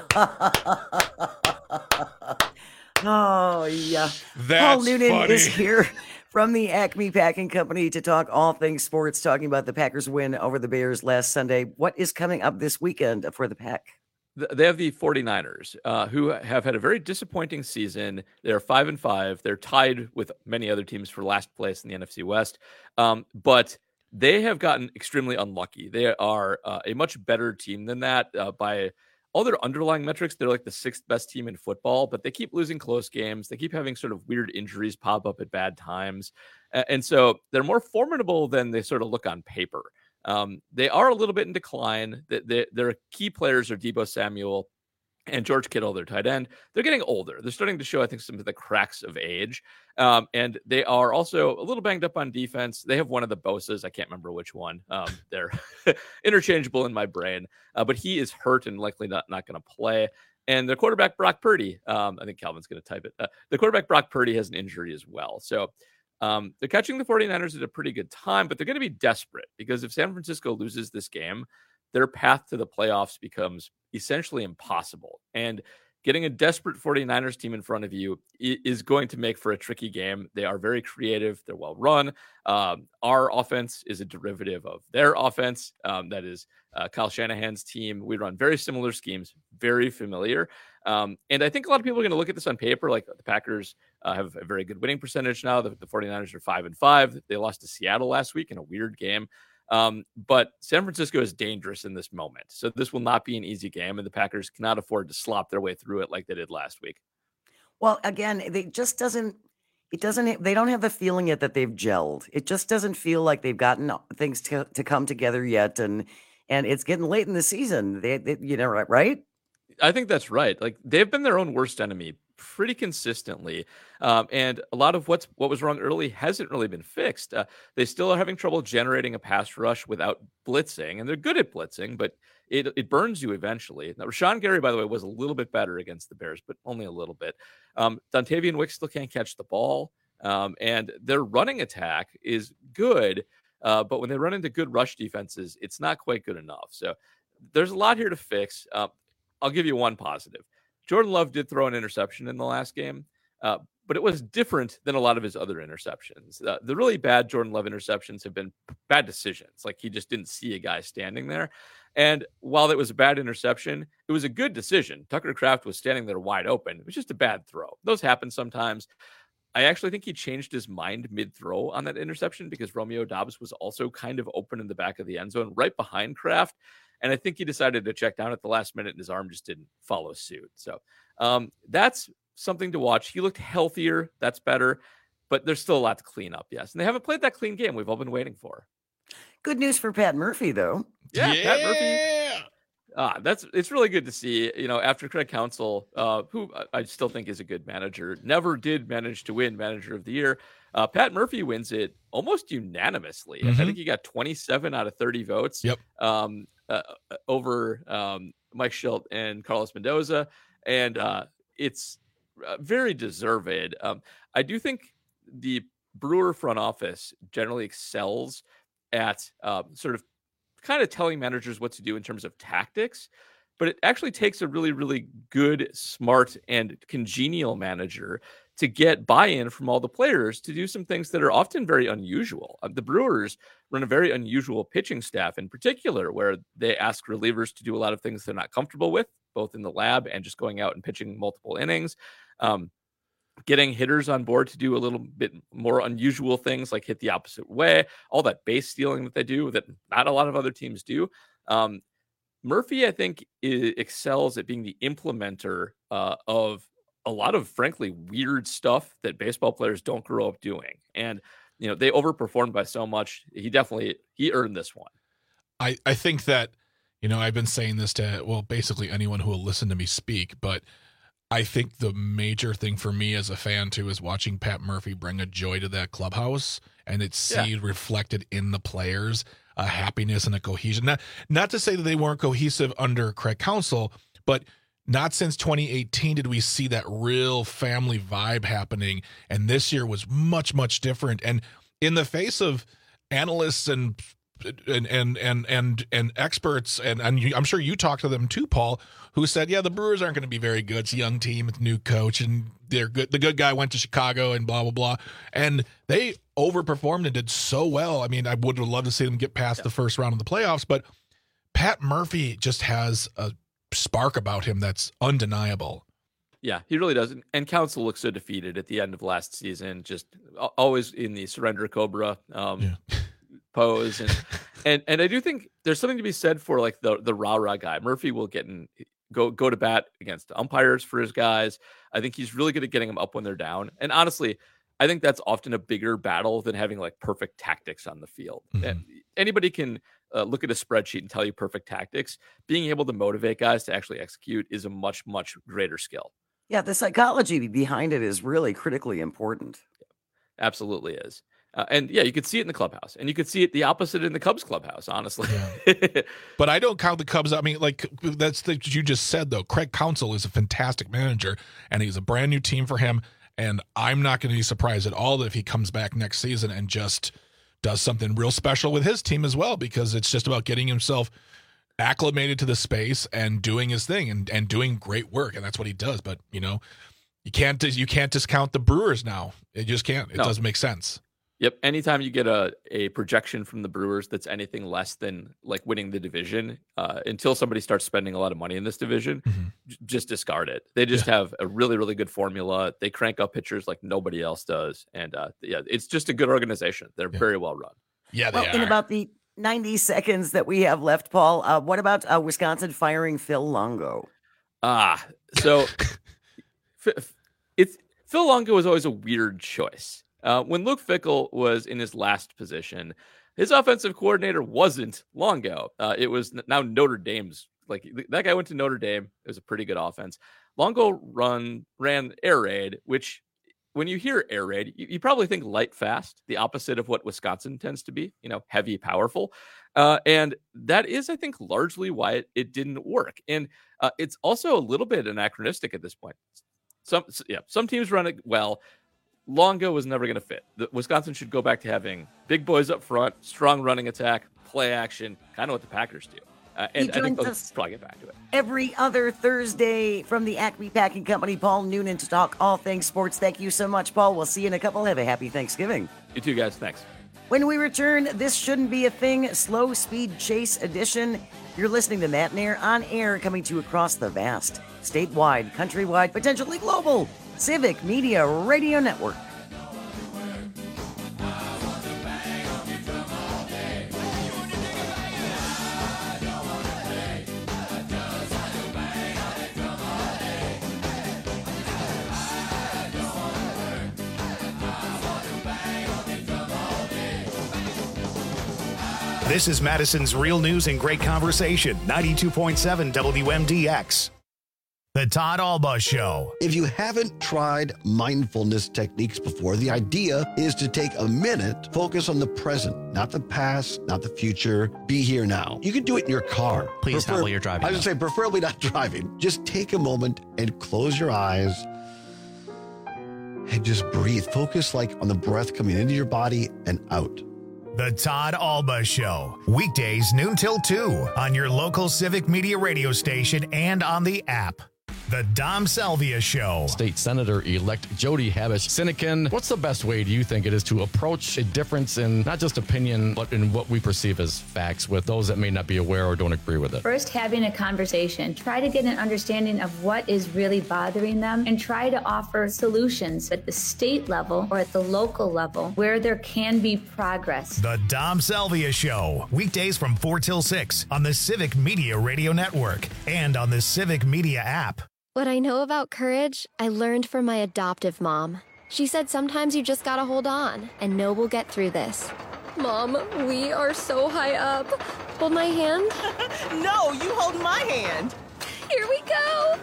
oh, yeah. That's Paul Noonan funny. is here from the Acme Packing Company to talk all things sports, talking about the Packers win over the Bears last Sunday. What is coming up this weekend for the Pack? They have the 49ers, uh, who have had a very disappointing season. They're five and five. They're tied with many other teams for last place in the N F C West. Um, but they have gotten extremely unlucky. They are uh, a much better team than that uh, by all their underlying metrics. They're like the sixth best team in football, but they keep losing close games. They keep having sort of weird injuries pop up at bad times. And so they're more formidable than they sort of look on paper. Um, they are a little bit in decline. They, they, their key players are Deebo Samuel and George Kittle, their tight end. They're getting older. They're starting to show, I think, some of the cracks of age. Um, and they are also a little banged up on defense. They have one of the Bosas. I can't remember which one. Um, they're interchangeable in my brain. Uh, but he is hurt and likely not, not going to play. And their quarterback, Brock Purdy, um, I think Calvin's going to type it. Uh, the quarterback, Brock Purdy, has an injury as well. So Um, they're catching the 49ers at a pretty good time, but they're going to be desperate because if San Francisco loses this game, their path to the playoffs becomes essentially impossible. And getting a desperate 49ers team in front of you is going to make for a tricky game. They are very creative. They're well run. Um, our offense is a derivative of their offense. Um, that is uh, Kyle Shanahan's team. We run very similar schemes, very familiar. Um, and I think a lot of people are going to look at this on paper, like the Packers uh, have a very good winning percentage now. The, the 49ers are five and five. They lost to Seattle last week in a weird game. Um, but San Francisco is dangerous in this moment. So this will not be an easy game, and the Packers cannot afford to slop their way through it like they did last week. Well, again, it just doesn't, it doesn't, they don't have the feeling yet that they've gelled. It just doesn't feel like they've gotten things to, to come together yet. And, and it's getting late in the season. They, they you know, right? I think that's right. Like they've been their own worst enemy pretty consistently. Um, and a lot of what's what was wrong early hasn't really been fixed. Uh, they still are having trouble generating a pass rush without blitzing, and they're good at blitzing, but it, it burns you eventually. Now, Rashawn Gary, by the way, was a little bit better against the Bears, but only a little bit. Um, Dontavian Wicks still can't catch the ball, um, and their running attack is good, uh, but when they run into good rush defenses, it's not quite good enough. So there's a lot here to fix. Uh, I'll give you one positive. Jordan Love did throw an interception in the last game, uh, but it was different than a lot of his other interceptions. Uh, the really bad Jordan Love interceptions have been bad decisions. Like he just didn't see a guy standing there. And while it was a bad interception, it was a good decision. Tucker Kraft was standing there wide open. It was just a bad throw. Those happen sometimes. I actually think he changed his mind mid-throw on that interception because Romeo Doubs was also kind of open in the back of the end zone right behind Kraft. And I think he decided to check down at the last minute and his arm just didn't follow suit. So um, that's something to watch. He looked healthier. That's better. But there's still a lot to clean up, yes. And they haven't played that clean game we've all been waiting for. Good news for Pat Murphy, though. Yeah, yeah. Pat Murphy. Ah, that's it's really good to see. You know, after Craig Counsell, uh, who I still think is a good manager, never did manage to win Manager of the Year. Uh, Pat Murphy wins it almost unanimously. Mm-hmm. I think he got twenty-seven out of thirty votes. Yep. Um, uh, over um, Mike Schilt and Carlos Mendoza, and uh, it's very deserved. Um, I do think the Brewer front office generally excels at uh, sort of kind of telling managers what to do in terms of tactics, but it actually takes a really, really good, smart, and congenial manager to get buy-in from all the players to do some things that are often very unusual. Uh, the Brewers run a very unusual pitching staff in particular, where they ask relievers to do a lot of things they're not comfortable with, both in the lab and just going out and pitching multiple innings. Um, getting hitters on board to do a little bit more unusual things like hit the opposite way, all that base stealing that they do that not a lot of other teams do. Um, Murphy, I think, is, excels at being the implementer uh, of a lot of, frankly, weird stuff that baseball players don't grow up doing. And, you know, they overperformed by so much. He definitely, he earned this one. I, I think that, you know, I've been saying this to, well, basically anyone who will listen to me speak, but I think the major thing for me as a fan, too, is watching Pat Murphy bring a joy to that clubhouse, and it's see yeah. reflected in the players, a happiness and a cohesion. Not, not to say that they weren't cohesive under Craig Counsell, but not since twenty eighteen did we see that real family vibe happening, and this year was much, much different. And in the face of analysts and and and and and, and experts, and, and you, I'm sure you talked to them too, Paul, who said, yeah, the Brewers aren't going to be very good. It's a young team, it's a new coach, and they're good. The good guy went to Chicago and blah, blah, blah. And they overperformed and did so well. I mean, I would have loved to see them get past yeah. the first round of the playoffs, but Pat Murphy just has a spark about him that's undeniable. Yeah, he really does. And Counsell looks so defeated at the end of last season, just always in the surrender Cobra um, yeah. pose. And, and and I do think there's something to be said for like the the rah-rah guy. Murphy will get in, go go to bat against umpires for his guys. I think he's really good at getting them up when they're down. And honestly, I think that's often a bigger battle than having like perfect tactics on the field. Mm-hmm. Anybody can uh, look at a spreadsheet and tell you perfect tactics. Being able to motivate guys to actually execute is a much, much greater skill. Yeah, the psychology behind it is really critically important. Absolutely is. Uh, and yeah, you could see it in the clubhouse, and you could see it the opposite in the Cubs clubhouse, honestly. Yeah. But I don't count the Cubs. I mean, like that's the, you just said, though. Craig Counsell is a fantastic manager, and he's a brand new team for him. And I'm not going to be surprised at all if he comes back next season and just does something real special with his team as well, because it's just about getting himself acclimated to the space and doing his thing and, and doing great work. And that's what he does. But, you know, you can't you can't discount the Brewers now. It just can't. It no. doesn't make sense. Yep. Anytime you get a, a projection from the Brewers that's anything less than like winning the division, uh, until somebody starts spending a lot of money in this division, mm-hmm. j- just discard it. They just yeah. have a really, really good formula. They crank up pitchers like nobody else does. And uh, yeah, it's just a good organization. They're yeah. very well run. Yeah, they well, are. In about the ninety seconds that we have left, Paul, uh, what about uh, Wisconsin firing Phil Longo? Ah, so f- it's Phil Longo was always a weird choice. Uh, when Luke Fickell was in his last position, his offensive coordinator wasn't Longo. Uh, it was now Notre Dame's. Like that guy went to Notre Dame. It was a pretty good offense. Longo run ran air raid, which when you hear air raid, you, you probably think light, fast, the opposite of what Wisconsin tends to be. You know, heavy, powerful, uh, and that is, I think, largely why it, it didn't work. And uh, it's also a little bit anachronistic at this point. Some yeah, some teams run it well. Longo was never going to fit. The, Wisconsin should go back to having big boys up front, strong running attack, play action, kind of what the Packers do. Uh, and I think they'll probably get back to it. Every other Thursday from the Acme Packing Company, Paul Noonan, to talk all things sports. Thank you so much, Paul. We'll see you in a couple. Have a happy Thanksgiving. You too, guys. Thanks. When we return, this shouldn't be a thing. Slow Speed Chase edition. You're listening to Matt Nair on air, coming to you across the vast, statewide, countrywide, potentially global Civic Media Radio Network. This is Madison's Real News and Great Conversation, ninety-two point seven W M D X. The Todd Alba Show. If you haven't tried mindfulness techniques before, the idea is to take a minute, focus on the present, not the past, not the future. Be here now. You can do it in your car. Please not while you're driving, I would though. say preferably not driving. Just take a moment and close your eyes and just breathe. Focus like on the breath coming into your body and out. The Todd Alba Show. Weekdays noon till two on your local Civic Media radio station and on the app. The Dom Salvia Show. State Senator-elect Jody Habush-Sinekin, what's the best way, do you think, it is to approach a difference in not just opinion, but in what we perceive as facts with those that may not be aware or don't agree with it? First, having a conversation. Try to get an understanding of what is really bothering them and try to offer solutions at the state level or at the local level where there can be progress. The Dom Salvia Show. Weekdays from four till six on the Civic Media Radio Network and on the Civic Media app. What I know about courage, I learned from my adoptive mom. She said sometimes you just gotta hold on and know we'll get through this. Mom, we are so high up. Hold my hand. No, you hold my hand. Here we go.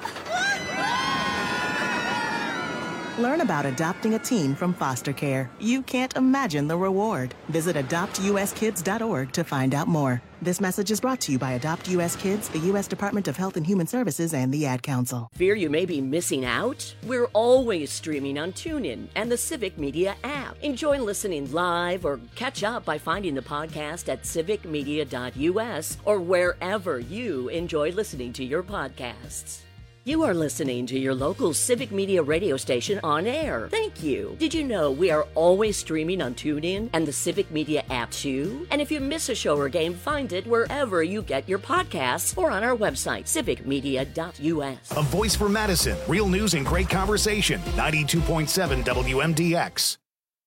Learn about adopting a teen from foster care. You can't imagine the reward. Visit adopt u s kids dot org to find out more. This message is brought to you by Adopt U S Kids, the U S Department of Health and Human Services, and the Ad Council. Fear you may be missing out? We're always streaming on TuneIn and the Civic Media app. Enjoy listening live or catch up by finding the podcast at civic media dot u s or wherever you enjoy listening to your podcasts. You are listening to your local Civic Media radio station on air. Thank you. Did you know we are always streaming on TuneIn and the Civic Media app too? And if you miss a show or game, find it wherever you get your podcasts or on our website, civic media dot u s. A voice for Madison. Real news and great conversation. ninety-two point seven W M D X.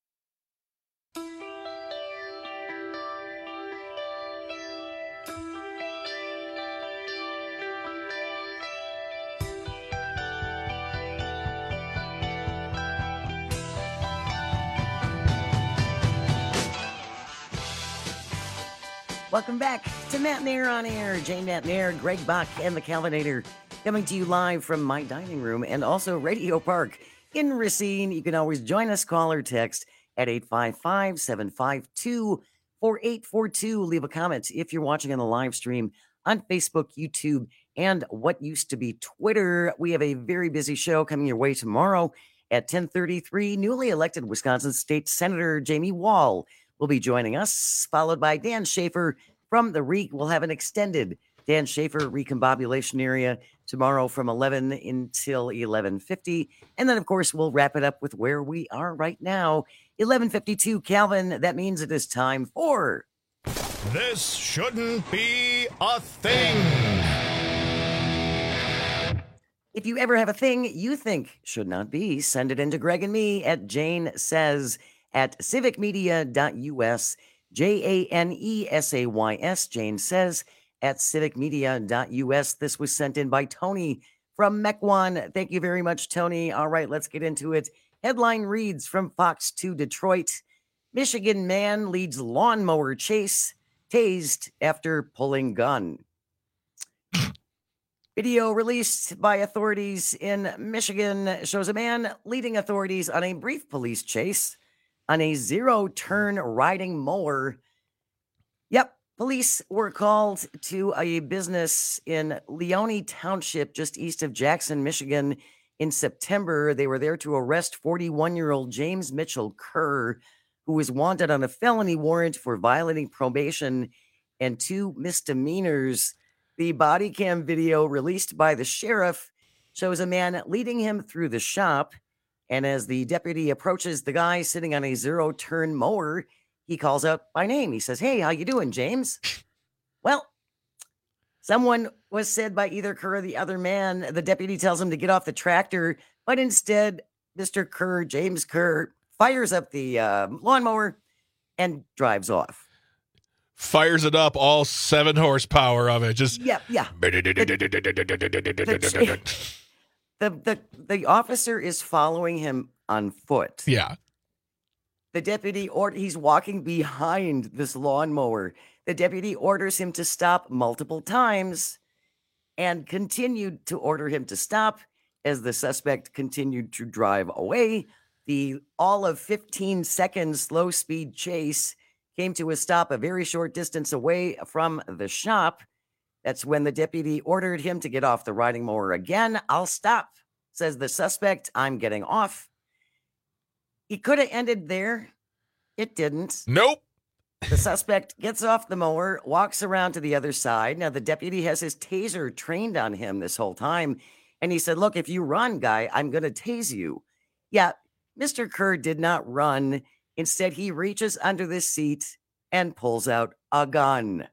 Welcome back to Matt Nair on Air. Jane Matt Nair, Greg Buck, and the Calvinator coming to you live from my dining room and also Radio Park in Racine. You can always join us, call or text at eight five five, seven five two, four eight four two. Leave a comment if you're watching on the live stream on Facebook, YouTube, and what used to be Twitter. We have a very busy show coming your way tomorrow at ten thirty-three. Newly elected Wisconsin State Senator Jamie Wall will be joining us, followed by Dan Schaefer from the R E C. We'll have an extended Dan Schaefer recombobulation area tomorrow from eleven until eleven fifty. And then, of course, we'll wrap it up with where we are right now. eleven fifty-two, Calvin. That means it is time for... This shouldn't be a thing. If you ever have a thing you think should not be, send it in to Greg and me at Jane Says at civic media dot u s, J A N E S A Y S, Jane Says at civic media dot u s. This was sent in by Tony from Mequon. Thank you very much, Tony. All right, let's get into it. Headline reads from Fox two Detroit. Michigan man leads lawnmower chase, tased after pulling gun. Video released by authorities in Michigan shows a man leading authorities on a brief police chase on a zero-turn riding mower. Yep, police were called to a business in Leone Township, just east of Jackson, Michigan, in September. They were there to arrest forty-one-year-old James Mitchell Kerr, who was wanted on a felony warrant for violating probation and two misdemeanors. The body cam video released by the sheriff shows a man leading him through the shop. And as the deputy approaches the guy sitting on a zero-turn mower, he calls out by name. He says, "Hey, how you doing, James?" Well, someone was said by either Kerr or the other man. The deputy tells him to get off the tractor, but instead, Mister Kerr, James Kerr, fires up the uh, lawnmower and drives off. Fires it up, all seven horsepower of it. Just yeah, yeah. The, the the officer is following him on foot. Yeah. The deputy, or he's walking behind this lawnmower. The deputy orders him to stop multiple times and continued to order him to stop as the suspect continued to drive away. The all of fifteen second slow speed chase came to a stop a very short distance away from the shop. That's when the deputy ordered him to get off the riding mower again. I'll stop, says the suspect. I'm getting off. He could have ended there. It didn't. Nope. The suspect gets off the mower, walks around to the other side. Now, the deputy has his taser trained on him this whole time. And he said, look, if you run, guy, I'm going to tase you. Yeah, Mister Kerr did not run. Instead, he reaches under the seat and pulls out a gun.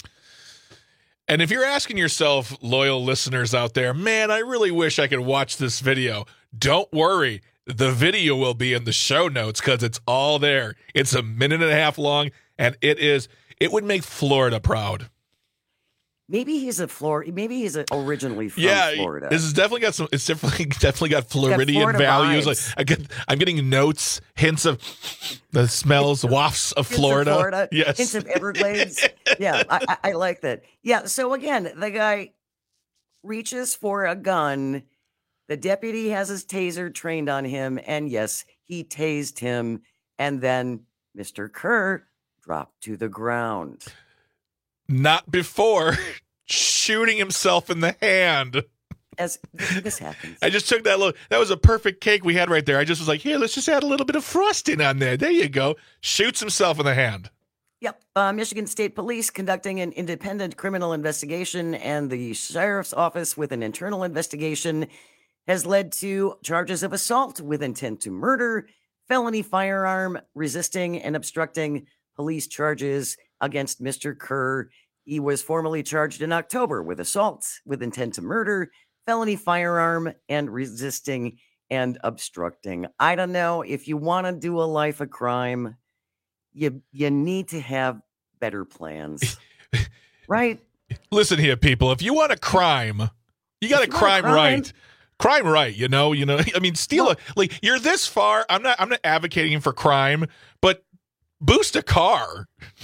And if you're asking yourself, loyal listeners out there, man, I really wish I could watch this video. Don't worry. The video will be in the show notes because it's all there. It's a minute and a half long, and it is, it would make Florida proud. Maybe he's a Florida. Maybe he's a, originally from yeah, Florida. This has definitely got some. It's definitely definitely got Floridian got values. vibes. Like I get, I'm getting notes, hints of the smells, wafts of Hints Florida. Of Florida. Yes, Hints of Everglades. Yeah, I, I, I like that. Yeah. So again, the guy reaches for a gun. The deputy has his taser trained on him, and yes, he tased him, and then Mister Kerr dropped to the ground. Not before shooting himself in the hand. As this happens. I just took that little, that was a perfect cake we had right there. I just was like, here, let's just add a little bit of frosting on there. There you go. Shoots himself in the hand. Yep. Uh, Michigan State Police conducting an independent criminal investigation, and the sheriff's office with an internal investigation has led to charges of assault with intent to murder, felony firearm, resisting and obstructing police charges against Mister Kerr. He was formally charged in October with assault with intent to murder, felony firearm, and resisting and obstructing. I don't know. If you want to do a life of crime, you you need to have better plans. Right? Listen here, people. If you want a crime, you got to crime, crime right. Crime right, you know, you know. I mean, steal well, a like you're this far. I'm not I'm not advocating for crime, but boost a car.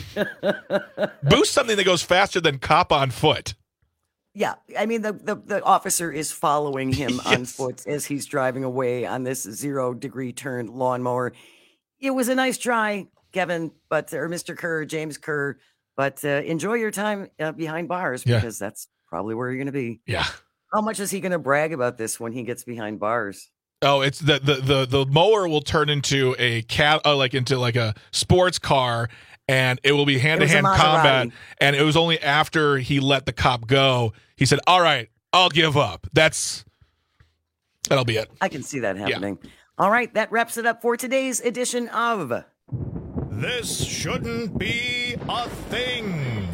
Boost something that goes faster than cop on foot. Yeah, I mean, the, the, the officer is following him yes. on foot as he's driving away on this zero-degree turn lawnmower. It was a nice try, Kevin, but or Mister Kerr, James Kerr, but uh, enjoy your time uh, behind bars because yeah. that's probably where you're going to be. Yeah. How much is he going to brag about this when he gets behind bars? Oh, it's the the the, the mower will turn into a cat, uh, like into like a sports car, and it will be hand to hand combat. And it was only after he let the cop go, he said, "All right, I'll give up." That's that'll be it. I can see that happening. Yeah. All right, that wraps it up for today's edition of This Shouldn't Be a Thing.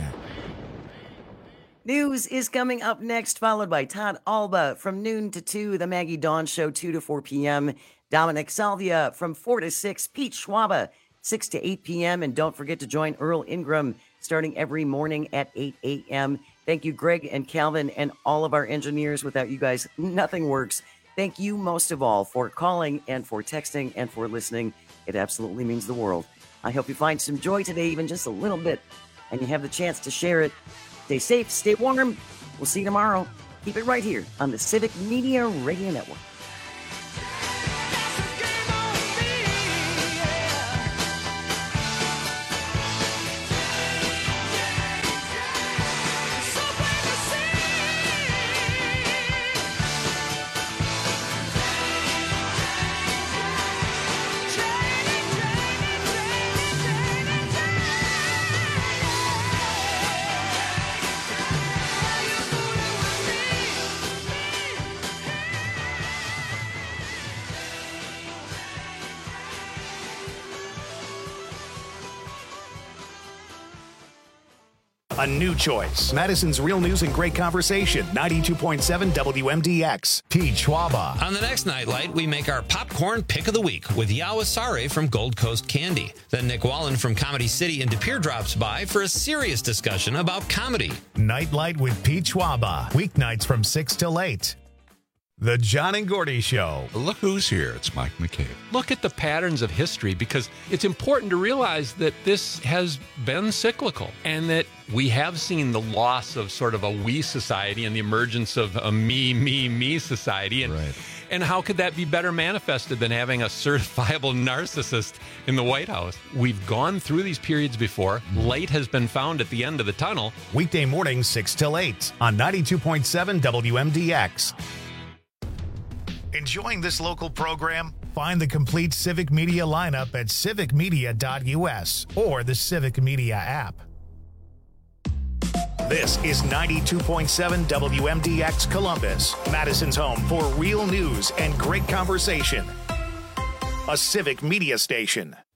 News is coming up next, followed by Todd Alba from noon to two, The Maggie Dawn Show, two to four p.m., Dominic Salvia from four to six, Pete Schwaba, six to eight p.m., and don't forget to join Earl Ingram starting every morning at eight a.m. Thank you, Greg and Calvin, and all of our engineers. Without you guys, nothing works. Thank you most of all for calling and for texting and for listening. It absolutely means the world. I hope you find some joy today, even just a little bit, and you have the chance to share it. Stay safe, stay warm. We'll see you tomorrow. Keep it right here on the Civic Media Radio Network. A new choice. Madison's Real News and Great Conversation. ninety-two point seven W M D X. Pete Schwaba. On the next Nightlight, we make our popcorn pick of the week with Yawasare from Gold Coast Candy. Then Nick Wallen from Comedy City in De Pere drops by for a serious discussion about comedy. Nightlight with Pete Schwaba. Weeknights from six till eight. The John and Gordy Show. Look who's here. It's Mike McCabe. Look at the patterns of history, because it's important to realize that this has been cyclical and that we have seen the loss of sort of a we society and the emergence of a me, me, me society. And, right. and how could that be better manifested than having a certifiable narcissist in the White House? We've gone through these periods before. Light has been found at the end of the tunnel. Weekday mornings, six till eight on ninety-two point seven W M D X. Enjoying this local program? Find the complete Civic Media lineup at civic media dot U S or the Civic Media app. This is ninety-two point seven W M D X Columbus, Madison's home for real news and great conversation. A Civic Media station.